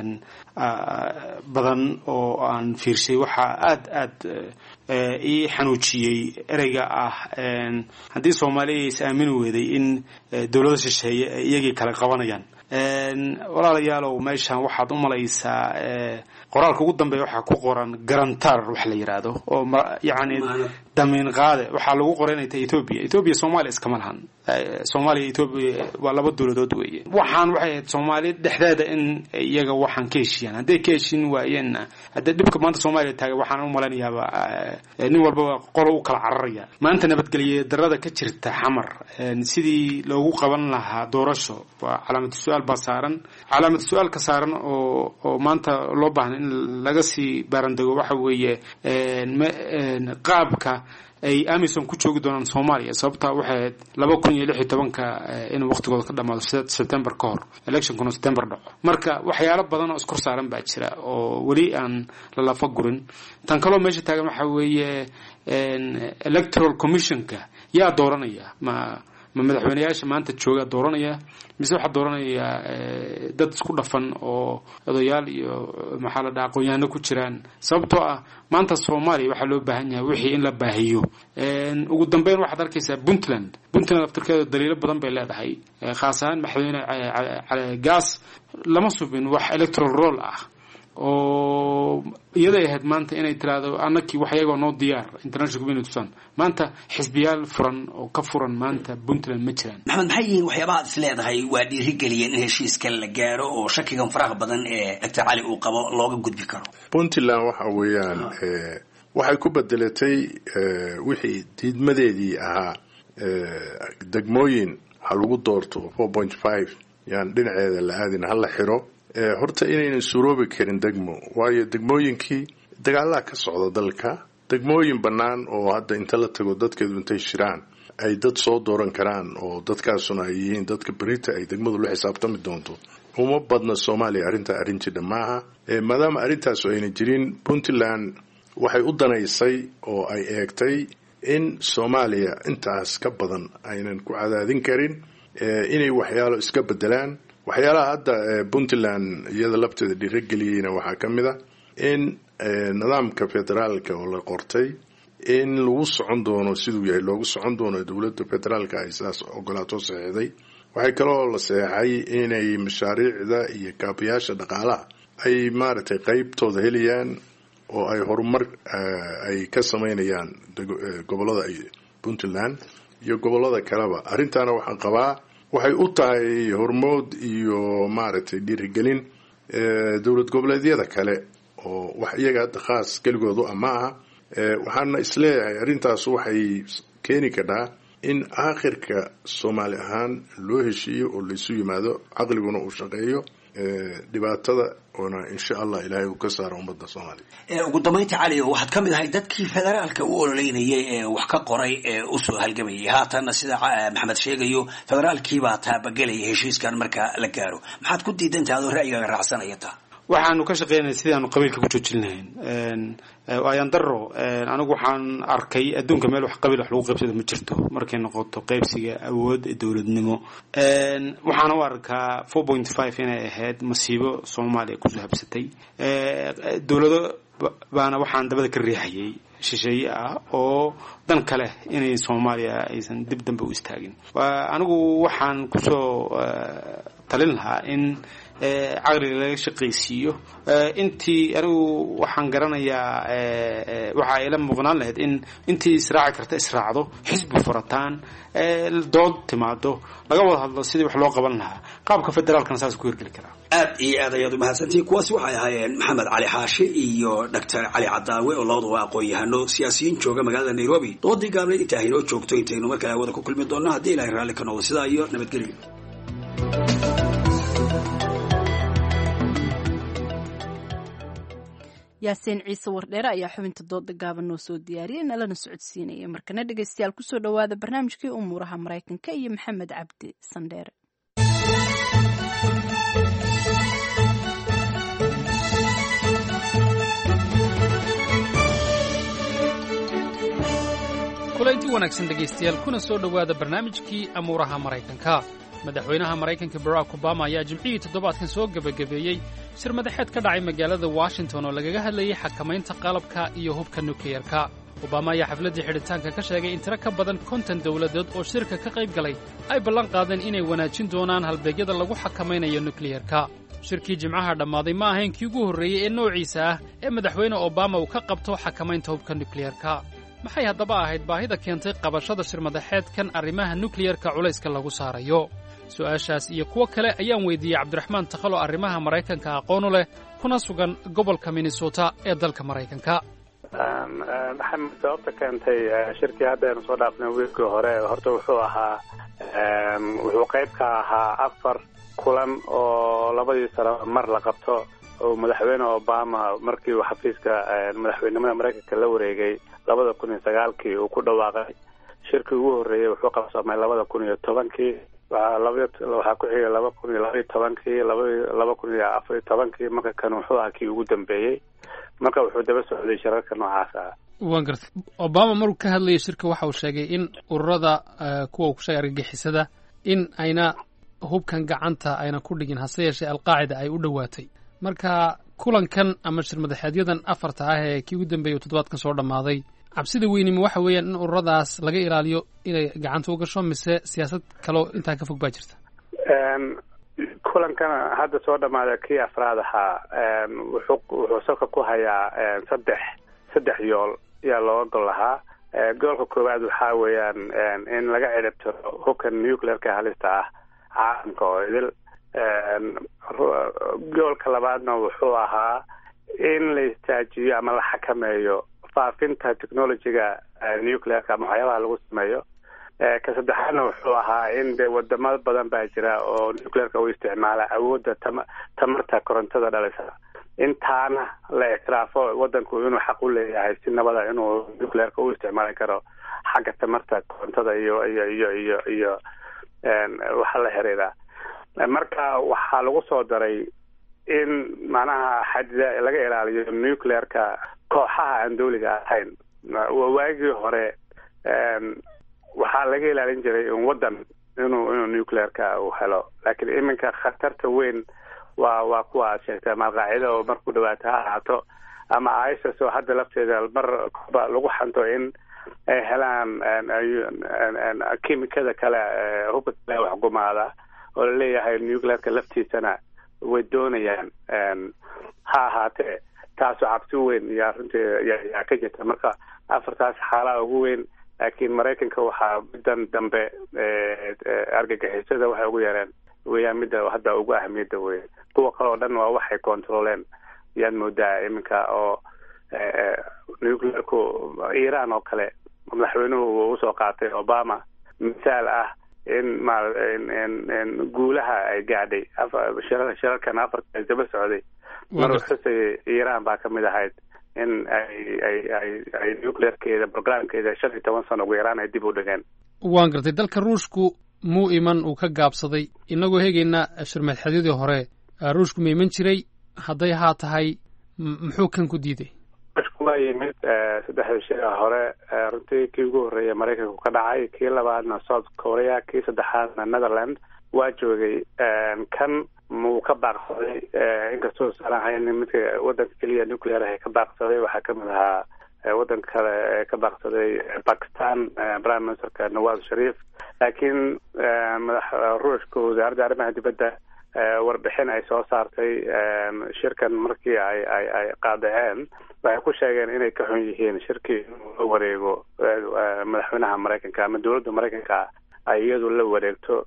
badan oo aan fiirsay waxa aad ii xanuujiyay ereyga ah haddii Soomaaliya is aamini weeday in dowladda shisheeye ay iyagii kala qabanayaan walaalayaalow meeshan waxaad u malaysaa qoraalka ugu dambeeya waxa ku qoran garantar wax la yiraahdo oo yaani damiin qaade waxa lagu qoranay Ethiopia Soomaaliya iskama lahan Soomaaliya Ethiopia waa laba dowladood weeye waxaan waxay Soomaaliya dhexdeeda in iyaga waxaan ka heshiiyaan haday ka heshiin waayeen hada dibka maanta Soomaaliya taagay waxaan u maleynayaa nin walba qolo u kala cararaya maanta nabadgeliye darada ka jirta xamar sidii loogu qaban lahaa doorasho waa calaamad su'aal ka saaran oo maanta loo baahan in laga sii baarandego waxa weeye qaabka ay Amisom ku joogi doonaan Soomaaliya sababta waxay 2016 in waqtigooda ka dhamaado September ka hor election September dhaco marka waxyaalo badan oo iskor saaran baa jira oo wali aan la lafa gurin tan kale meesha taagan waxa weeye electoral commission-ka yaa dooranaya ma madaxweynayaasha maanta jooga dooranaya mise waxaa dooranaya dad isku dhafan oo odayaal iyo maxaa la dhaha aqoon-yahano ku jiraan sababtoo ah maanta soomaaliya waxaa loo baahan yahay wixii in la baahiyo ugu dambeyn waxaad arkaysaa puntland aftirkeeda daliilo badan bay leedahay khaas ahaan madaxweyne gaas lama subin wax electoral roll ah oo iyaday ahayd maanta inay tiraahdo annakii wax iyagoo noo diyaar international community tusan maanta xisbiyaal furan oo ka furan maanta puntland ma jiraan maxamed maxay yihiin waxyaabaha aad is leedahay waa dhiirigeliyeen in heshiiskan la gaaro oo shakigan faraha badan ee Dr. Cali uu qabo looga gudbi karo puntland waxa weeyaan waxay ku bedelatay wixii diidmadeedii ahaa degmooyin ha lagu doorto 4.5 yaan dhinaceeda la aadin hal la xiro horta inaynan suroobi karin degmo waayo degmooyinkii dagaalada ka socda dalka degmooyin bannaan oo hadda inta la tago dadkeedu intay shiraan ay dad soo dooran karaan oo dadkaasuna ay yihiin dadka berita ay degmadu la xisaabtami doonto uma badna Soomaaliya arrin jidha maaha maadaama arrintaas ayna jirin Puntland waxay u danaysay oo ay eegtay in Soomaaliya intaas ka badan aynan ku cadaadin karin inay waxyaalo iska bedelaan waxyaalaha hadda Puntland iyada lafteeda dhiirigeliyayna waxaa ka mid ah in nidaamka federaalka oo la qortay in lagu socon doono siduu yahay loogu socon doono dowladda federaalka ay saas ogolaato saxeeday waxay kaloo la saxay inay mashaariicda iyo kaabayaasha dhaqaalaha ay maaragtay qaybtooda helayaan oo ay horumar ay ka sameynayaan gobolada Puntland iyo gobolada kaleba arrintaana waxaan qabaa waxay u tahay hormood iyo maaragtay dhiirigelin dowlad goboleedyada kale oo wax iyaga hadda khaas keligoodu ama aha waxaana isleeyahay arrintaas waxay keeni kartaa in aakhirka Soomaali ahaan loo heshiiyo oo la isu yimaado caqliguna uu shaqeeyo dhibaatada oona insha Allah Ilaahay uu ka saaro ummadda Soomaaliya ugu dambeyntii Cali waxaad ka mid ahay dadkii federaalka u ololeynayay ee wax ka qoray ee u soo halgamayay haatan sida Maxamed sheegayo federaalkii baa taabagelay heshiiskan marka la gaaro maxaad ku diidantahay adoo ra'yiga raacsanaya taa waxaanu ka shaqeynay sidaanu qabiilka ku joojinayn ayaan daro anigu waxaan arkay adduunka meel wax qabiil wax lagu qaybsado ma jirto markay noqoto qaybsiga awood dawladnimo waxaan u arkaa 4.5 inay ahayd masiibo Soomaaliya ku habsatay dawlado baana waxaan dabada ka riixayay shisheeye ah oo dan kale inay Soomaaliya aysan dib dambe u istaagin anigu waxaan ku soo talin lahaa in caqliga laga shaqaysiiyo intii anigu waxaan garanayaa waxa ay la muuqnaan lahayd in intii israaci karta israacdo xisbi furataan dood timaado laga wada hadlo sidii wax loo qaban lahaa qaabka federaalkana saas ku hirgeli karaa aad iyo aad ayaad u mahadsantihiin kuwaasi waxay ahaayeen Maxamed Cali Xaashi iyo Dr. Cali Cadaawe oo labadu waa aqoon-yahano siyaasiyiin jooga magaalada Nairobi doodii gaabneed inta aynoo joogto intaynu mar kale wada ku kulmi doonno haddii Ilaahay raalli ka noqdo sidaa iyo nabadgelyo yaasiin ciise wardheere ayaa xubinta dooda gaaban noo soo diyaariyay nalana socodsiinaya markana dhegaystayaal kusoo dhowaada barnaamijkii umuuraha maraykanka iyo maxamed cabdi sandheere kulanti wanaagsan dhegaystayaal kuna soo dhowaada barnaamijkii amuuraha maraykanka madaxweynaha maraykanka barack obama ayaa jimcihii toddobaadkan soo gebagabeeyey shir madaxeed ka dhacay magaalada washington oo lagaga hadlayay xakamaynta qalabka iyo hubka nukliyarka obama ayaa xafladdii xidhitaanka ka sheegay in tiro ka badan 50 dawladood oo shirka ka qayb galay ay ballan qaadeen inay wanaajin doonaan halbeegyada lagu xakamaynayo nukliyarka shirkii jimcaha dhammaaday ma ahayn kii ugu horreeyey ee noociisa ah ee madaxweyne obama uu ka qabto xakamaynta hubka nukliyarka maxay haddaba ahayd baahida keentay qabashada shir madaxeedkan arrimaha nukliyarka culayska lagu saarayo su'aashaas iyo kuwo kale ayaan weydiiyey cabdiraxmaan takhalo arrimaha maraykanka aqoon u leh kuna sugan gobolka minnesota ee dalka maraykanka maxamed sababta keentay shirkii haddaaynu soo dhaafnay wiilkii hore horta wuxuu qayb ka ahaa 4 kulan oo labadii sano mar la qabto oo madaxweyne obama markii uu xafiiska madaxweynimada maraykanka la wareegay 2009 uu ku dhawaaqay shirkii ugu horreeyay wuxuu qabsamay 2010 waxaa ku xigay 2012 2014 marka kan wuxuu ahaa kii ugu dambeeyey marka wuxuu daba socday shirarka noocaas ah waan gartay. Obama markuu ka hadlayay shirka waxa uu sheegay in ururada kuwa uu ku sheegay argagixisada in ayna hubkan gacanta ayna ku dhigin, hase yeeshee alqaacida ay u dhowaatay. Marka kulankan ama shir madaxeedyadan afarta ah ee kii ugu dambeeyay toddobaadkan soo dhammaaday, cabsida weynima waxa weeyaan in ururadaas laga ilaaliyo inay gacanta u gasho, mise siyaasad kaloo intaa ka fog baa jirta? kulankan hadda soo dhammaaday kii afraad ahaa wuxuu salka ku hayaa saddex yool yaa looga gol lahaa. goolka koowaad waxaa weeyaan in laga ciribtiro hubka nuclearka halista ah caalamka oo idil. goolka labaadna wuxuu ahaa in la istaajiyo ama la xakameeyo faafinta technologiga nuclearka ama waxyaabaha lagu sameeyo. ka saddexaadna wuxuu ahaa in dee wadamo badan baa jira oo nuclearka u isticmaala awoodda tamarta korontada dhalisa. intaana la ictiraafo wadanku inuu xaq u leeyahay si nabada inuu nuclearka u isticmaali karo xagga tamarta korontada iyo waxa la xiriira. marka waxaa lagu soo daray in macnaha xadida laga ilaaliyo nuclearka kooxaha aan dawliga ahayn. waagii hore waxaa laga ilaalin jiray in wadan inuu nuclearka uu helo, laakiin iminka khatarta weyn waa kuwa aad sheegtay, ama alqaacida oo marku dhawaata ha ahaato, ama ISIS oo hadda lafteeda mar lagu xanto in ay helaan kimikada kale hubka kale wax gumaada oo laleeyahay nuclearka laftiisana way doonayaan. ha ahaatee taasoo cabsi weyn iyo arrintii yaa ka jirta. marka afartaas xaalaa ugu weyn, laakiin maraykanka waxaa middan dambe argagixisada waxay ugu yareen weeyaan midda hadda ugu ahmiyadda weyn. kuwa kale oo dhan waa waxay controleen yaad moodaa iminka oo nuclearku Iran oo kale madaxweynuhu uu usoo qaatay Obama misaal ah in guulaha ay gaadhay shirarkan afarta daba socday. mar xusay Iran baa kamid ahayd in ay nuclearkeeda programkeeda 15 sano ugu yaraan ay dib u dhigeen. waan gartay. dalka ruushku muu iman uu ka gaabsaday, inagoo heegayna shirmadaxeedyadii hore ruushku ma iman jiray? hadday haa tahay muxuu kan ku diiday? ruushku waa yimid saddexdii shir hore. runtii kii ugu horreeyay maraykanku ka dhacay, kii labaadna South Korea, kii saddexaadna Netherlands waa joogay. kan muu ka baaqsaday, inkastoo saan ahayn midka wadanka keliya nuclear ah ka baaqsaday. waxaa kamid ahaa wadan kale ka baaqsaday Pakistan, prime ministerka Nawaz Sharif. laakiin madaxa ruushka wasaaradda arrimaha dibadda warbixin ay soo saartay shirkan markii ay qaadaceen, waxay ku sheegeen inay ka xun yihiin shirkii inuu la wareego madaxweynaha maraykanka ama dowladda maraykanka ay iyadu la wareegto.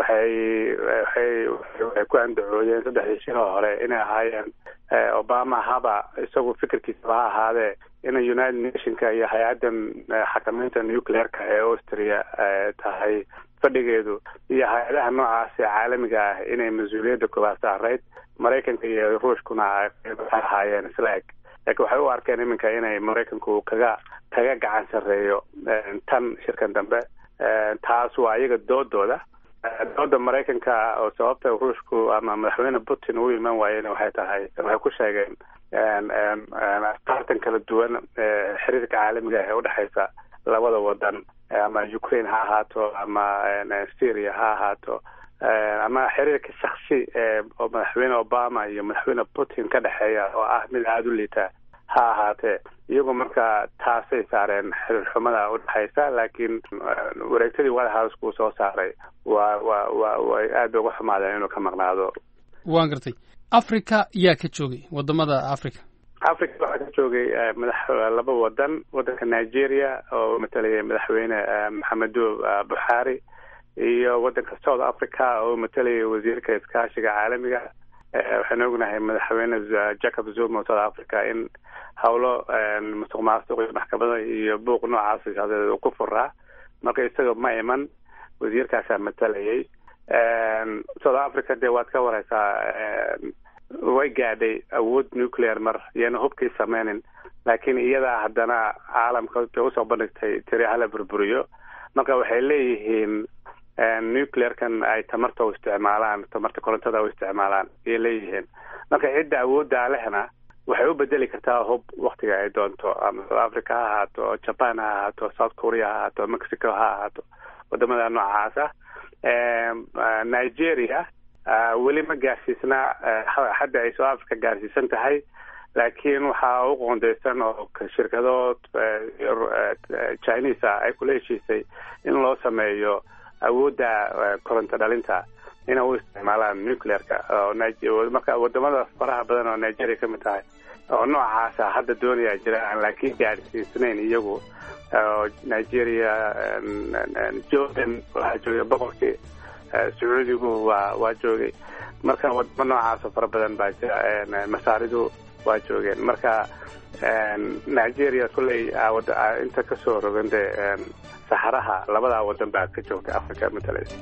waxay ku andacoodeen saddexdii shir hore inay ahaayeen Obama haba isagu fikirkiisa ha ahaadee in United Nationska iyo hay-adan xakameynta nuclearka ee Austria tahay fadhigeedu iyo hay-adaha noocaas ee caalamiga ah inay mas-uuliyadda koobaad saarayd. maraykanka iyo ruushkuna ay ahaayeen isla eg, laakiin waxay u arkeen iminka inay maraykanku kaga gacan sarreeyo tan shirkan dambe. taas waa iyaga doodooda maraykanka oo sababta ruushku ama madaxweyne Putin uu iman waayeen waxay ku sheegeen tartan kala duwan xiriirka caalamiga ah ee u dhexeysa labada wadan, ama Ukraine ha ahaato ama Syria ha ahaato, ama xiriirka shakhsi oo madaxweyne Obama iyo madaxweyne Putin ka dhexeeya oo ah mid aad u liita ha ahaatee. iyagoo markaa taasay saareen xiriir xumada u dhexeysa, laakiin wareegtadii White House kuu soo saaray way aad uga xumaadeen inuu ka maqnaado. waan gartay. Africa yaa ka joogay wadamada Africa waxaa ka joogay laba wadanka Nigeria oo matalayay madaxweyne Maxamedu Buhari, iyo wadanka South Africa oo matalayay wasiirka iskaashiga caalamiga. waxaan ognahay madaxweyne Jacob Zuma South Africa in hawlo musuqmaasuq iyo maxkamada iyo buuq noocaas uu ku furaa. marka isaga ma iman, wasiirkaasaa matalayay. South Africa dee waad ka wareysaa way gaadhay awood nuclear mar iyana hubkii sameynin, laakiin iyadaa haddana caalamka usoo bandhigtay tiri hala burburiyo. marka waxay leeyihiin nuclearkan ay tamarta korontada u isticmaalaan ayay leeyihiin. marka cidda awoodda lehna waxay u bedeli kartaa hub waktiga ay doonto ama South Africa ha ahaato, Japan ha ahaato, South Korea ha ahaato, Mexico ha ahaato, wadamada noocaas ah. Nigeria weli ma gaarsiisna hadda ay South Africa gaarsiisan tahay, laakiin waxaa u qoondeysan oo shirkado Chinese ay kula heshiisay in loo sameeyo awoodda koronto dhalinta inay u isticmaalaan nuclearka. Marka wadamada faraha badan oo Nigeria ka mid tahay oo noocaasa hadda doonaya jiraan, laakiin gaarsiisnayn iyagu. Nigeria, Jordan waxaa jooga boqorkii, Sacuudigu waa joogay. Marka wadamo noocaasoo fara badan baa jira, masaaridu waa joogeen. marka Nigeria kulley inta ka soo rogande saxaraha labada wadan baa ka joogta Afrika matalaysa.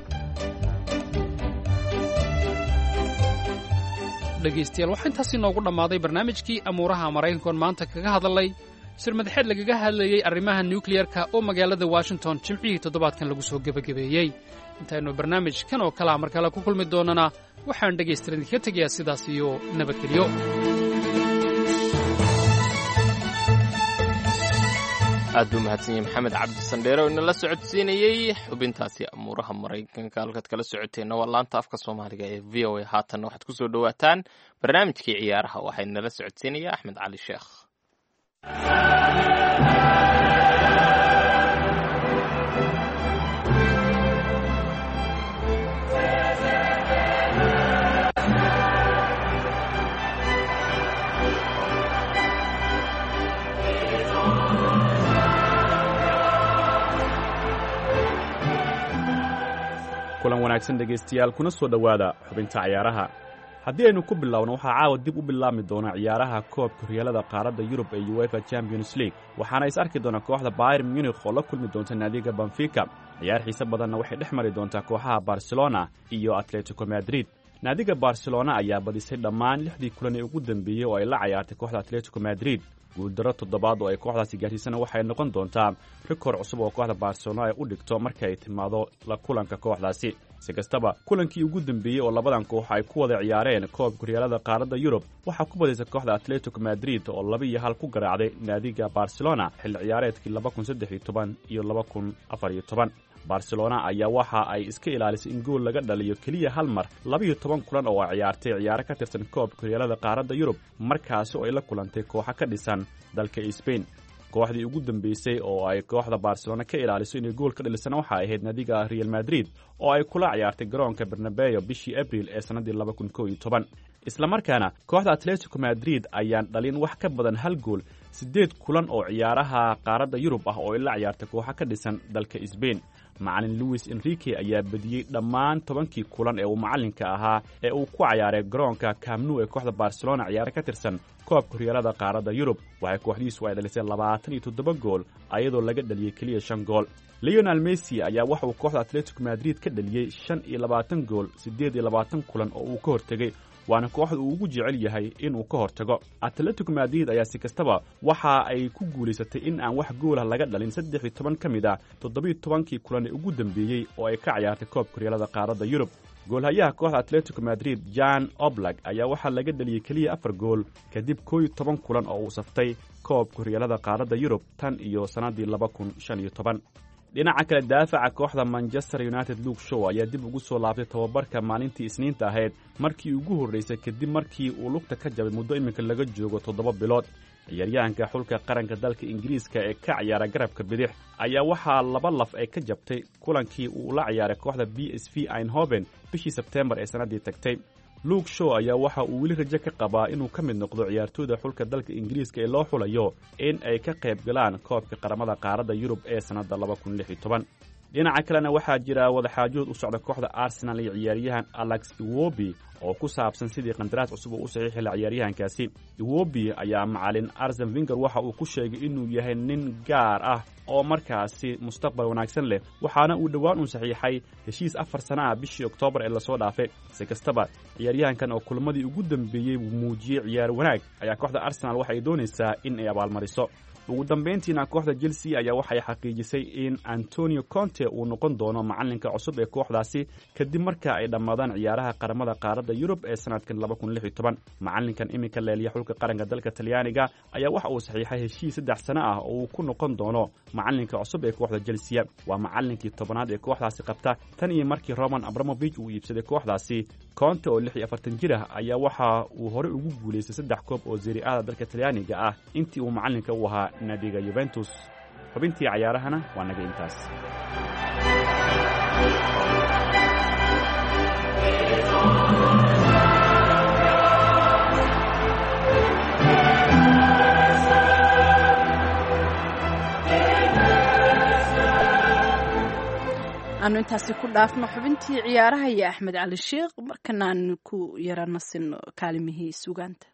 dhegaystayaal waxaa intaasi noogu dhammaaday barnaamijkii amuuraha maraykankoon maanta kaga hadalay shir madaxeed lagaga hadlayey arrimaha nukliyarka oo magaalada Washington jimcihii toddobaadkan lagu soo gebagabeeyey. intaynu barnaamijkan oo kalea mar kale ku kulmi doonana waxaan dhegaystayaal idinka tegayaa sidaas iyo nabadgelyo. aad buu mahadsan yahay maxamed cabdi sandheere oo inala socodsiinayey xubintaasi amuuraha maraykanka. halkaad kala socoteenna waa laanta afka soomaaliga ee VOA. haatanna waxaad ku soo dhowaataan barnaamijkii ciyaaraha. waxaa inala socodsiinaya axmed cali sheekh. kulan wanaagsan dhegaystayaal, kuna soo dhowaada xubinta ciyaaraha. haddii aynu ku bilowno, waxaa caawa dib u bilaabmi doona ciyaaraha koobka horyaalada qaaradda Yurub ee UEFA Champions League, waxaana is arki doona kooxda Bayern Munich oo la kulmi doonta naadiga Benfica. ciyaar xiiso badanna waxay dhex mari doontaa kooxaha Barcelona iyo Atletico Madrid. naadiga Barcelona ayaa badisay dhammaan 6 kulan ee ugu dambeeyey oo ay la ciyaartay kooxda Atletico Madrid. guuldaro 7 oo ay kooxdaasi gaarsiisana waxay noqon doontaa rikoor cusub oo kooxda Barcelona ay u dhigto markay ay timaado la kulanka kooxdaasi. si kastaba, kulankii ugu dambeeyey oo labadan koox ay ku wada ciyaareen koobka horyaalada qaaradda Yurub waxaa ku badisay kooxda Atletico Madrid oo 2-1 ku garaacday naadiga Barcelona xilli ciyaareedkii 2013 iyo 2014. Barcelona ayaa waxa ay iska ilaalisay in gool laga dhaliyo kaliya hal mar 12 kulan oo ay ciyaartay ciyaaro ka tirsan koobka horyaalada qaaradda Yurub, markaas oo ay la kulantay kooxo ka dhisan dalka Spain. kooxdii ugu dambeysay oo ay kooxda Barcelona ka ilaaliso inay gool ka dhalisana waxa ay ahayd naadiga Real Madrid oo ay kula ciyaartay garoonka Bernabeu bishii April ee sanadii 2011. isla markaana kooxda Atletico Madrid ayaan dhalin wax ka badan hal gool 8 kulan oo ciyaaraha qaaradda Yurub ah oo ay la ciyaartay kooxo ka dhisan dalka Spain. macallin Luis Enrique ayaa badiyey dhammaan 10kii kulan ee uu macallinka ahaa ee uu ku ciyaaray garoonka Camp Nou ee kooxda Barcelona ciyaaro ka tirsan koobka horyaalada qaaradda Yurub. waxay kooxdiisu ay dhalisay 27 gool ayadoo laga dhaliyay kaliya 5 gool. Lionel Messi ayaa waxa uu kooxda Atletico Madrid ka dhaliyay 25 gool 28 kulan oo uu ka hortagay, waana kooxda uu ugu jecel yahay inuu ka hortago. Atletico Madrid ayaa si kastaba waxa ay ku guuleysatay in aan wax gool ah laga dhalin 13 ka mid ah 17kii kulan ee ugu dambeeyey oo ay ka ciyaartay koobka horyaalada qaaradda Yurub. goolhayaha kooxda Atletico Madrid Jan Oblak ayaa waxaa laga dhaliyay kaliya 4 gool kadib 11 kulan oo uu saftay koobka horyaalada qaaradda Yurub tan iyo sanadii 2015. dhinaca kale, daafaca kooxda Manchester United Luke Shaw ayaa dib ugu soo laabtay tababarka maalintii Isniinta ahayd markii ugu horeysay kadib markii uu lugta ka jabay muddo iminka laga joogo 7 bilood. ciyaaryahanka xulka qaranka dalka Ingiriiska ee ka ciyaara garabka bidix ayaa waxaa 2 laf ay ka jabtay kulankii uu la ciyaaray kooxda PSV Eindhoven bishii Sebtembar ee sanadii tagtay. Luke Shaw ayaa waxa uu weli rajo ka qabaa inuu ka mid noqdo ciyaartooyda xulka dalka Ingiriiska ee loo xulayo in ay ka qayb galaan koobka qaramada qaaradda Yurub ee sanadda 2016. dhinaca kalena waxaa jira wadaxaajood u socda kooxda Arsenal iyo ciyaaryahan Alex Iwobi oo ku saabsan sidii qandaraas cusub u saxiixi la ciyaaryahankaasi. Iwobi ayaa macallin Arsene Wenger waxa uu ku sheegay inuu yahay nin gaar ah oo markaasi mustaqbal wanaagsan leh, waxaana uu dhawaan u saxiixay heshiis 4 sano ah bishii Oktoobar ee la soo dhaafay. si kastaba, ciyaaryahankan oo kulmadii ugu dambeeyey muujiyay ciyaar wanaag ayaa kooxda Arsenal waxay doonaysaa in ay abaalmariso. ugu dambeyntiina kooxda Chelsea ayaa waxay xaqiijisay in Antonio Conte conte uu noqon doono macalinka cusub ee kooxdaasi kadib marka ay dhammaadaan ciyaaraha qaramada qaaradda Yurub ee sanadkan 2016 macalinkan iminka leeliya xulka qaranka dalka Talyaaniga ayaa waxa uu saxiixay heshiis 3 sano ah oo uu ku noqon doono macalinka cusub ee kooxda Chelsea waa macalinkii 10aad ee kooxdaasi qabta tan iyo markii Roman Abramovich uu iibsaday kooxdaasi Conte oo 46 jir ah ayaa waxa uu hore ugu guuleystay 3 koob oo Serie A dalka Talyaaniga ah intii uu macalinka u ahaa naadiga Juventus xubintii ciyaarahana waa naga intaas aanu intaasi ku dhaafno xubintii ciyaaraha iyo Axmed Cali Sheekh markana aan ku yaranasin kaalimihii suugaanta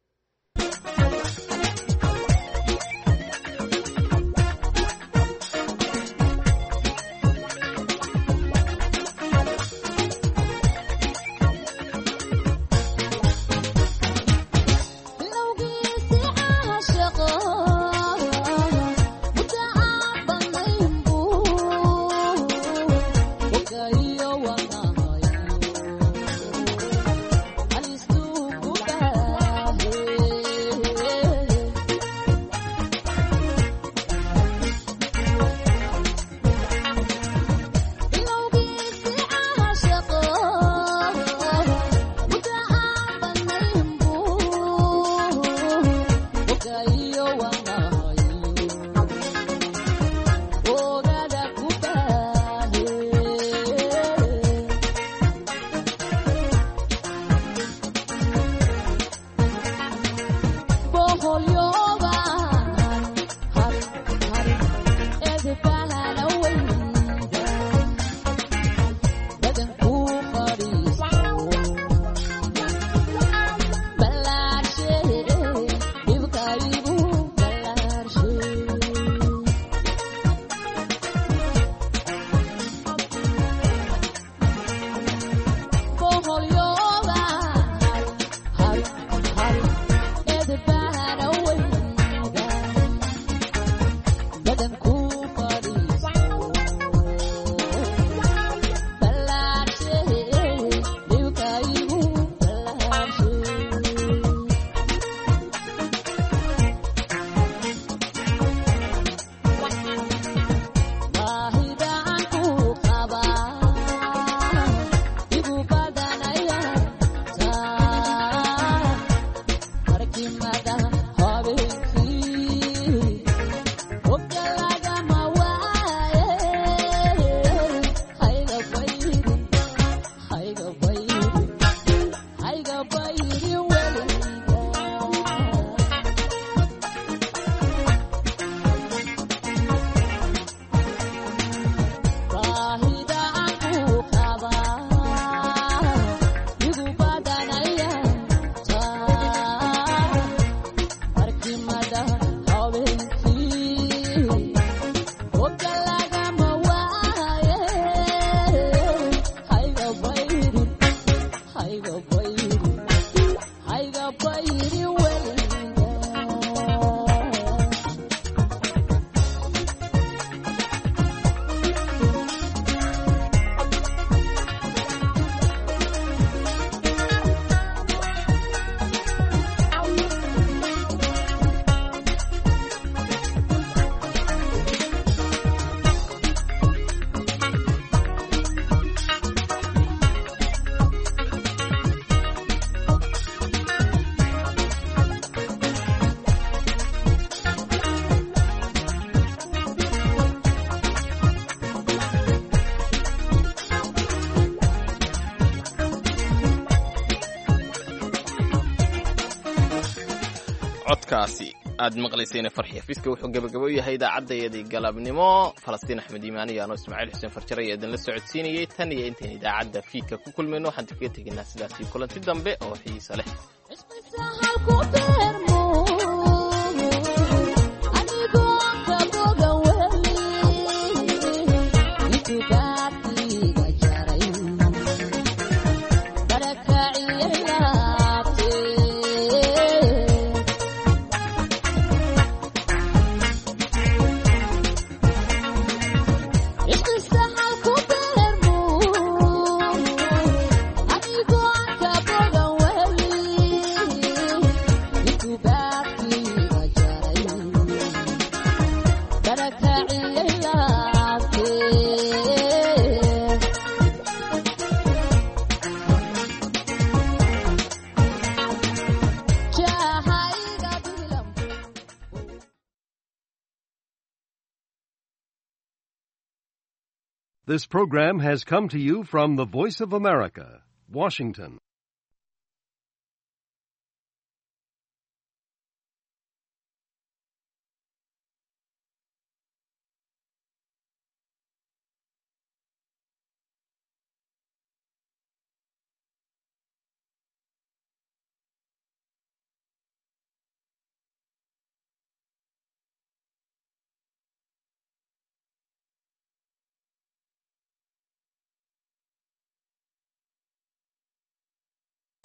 codkaasi aad maqlayseen farxiyo fiska wuxuu gabagabo yahay idaacadayadii galabnimo Falastiin Axmed Iimaan iyo Ismaaciil Xuseen Farjar ayaa idin la socodsiinayay tan iyo intaan idaacadda fiidka ku kulmayno waxaan kaga tegaynaa sidaas iyo kulanti dambe oo xiiso leh It's This program has come to you from the Voice of America, Washington.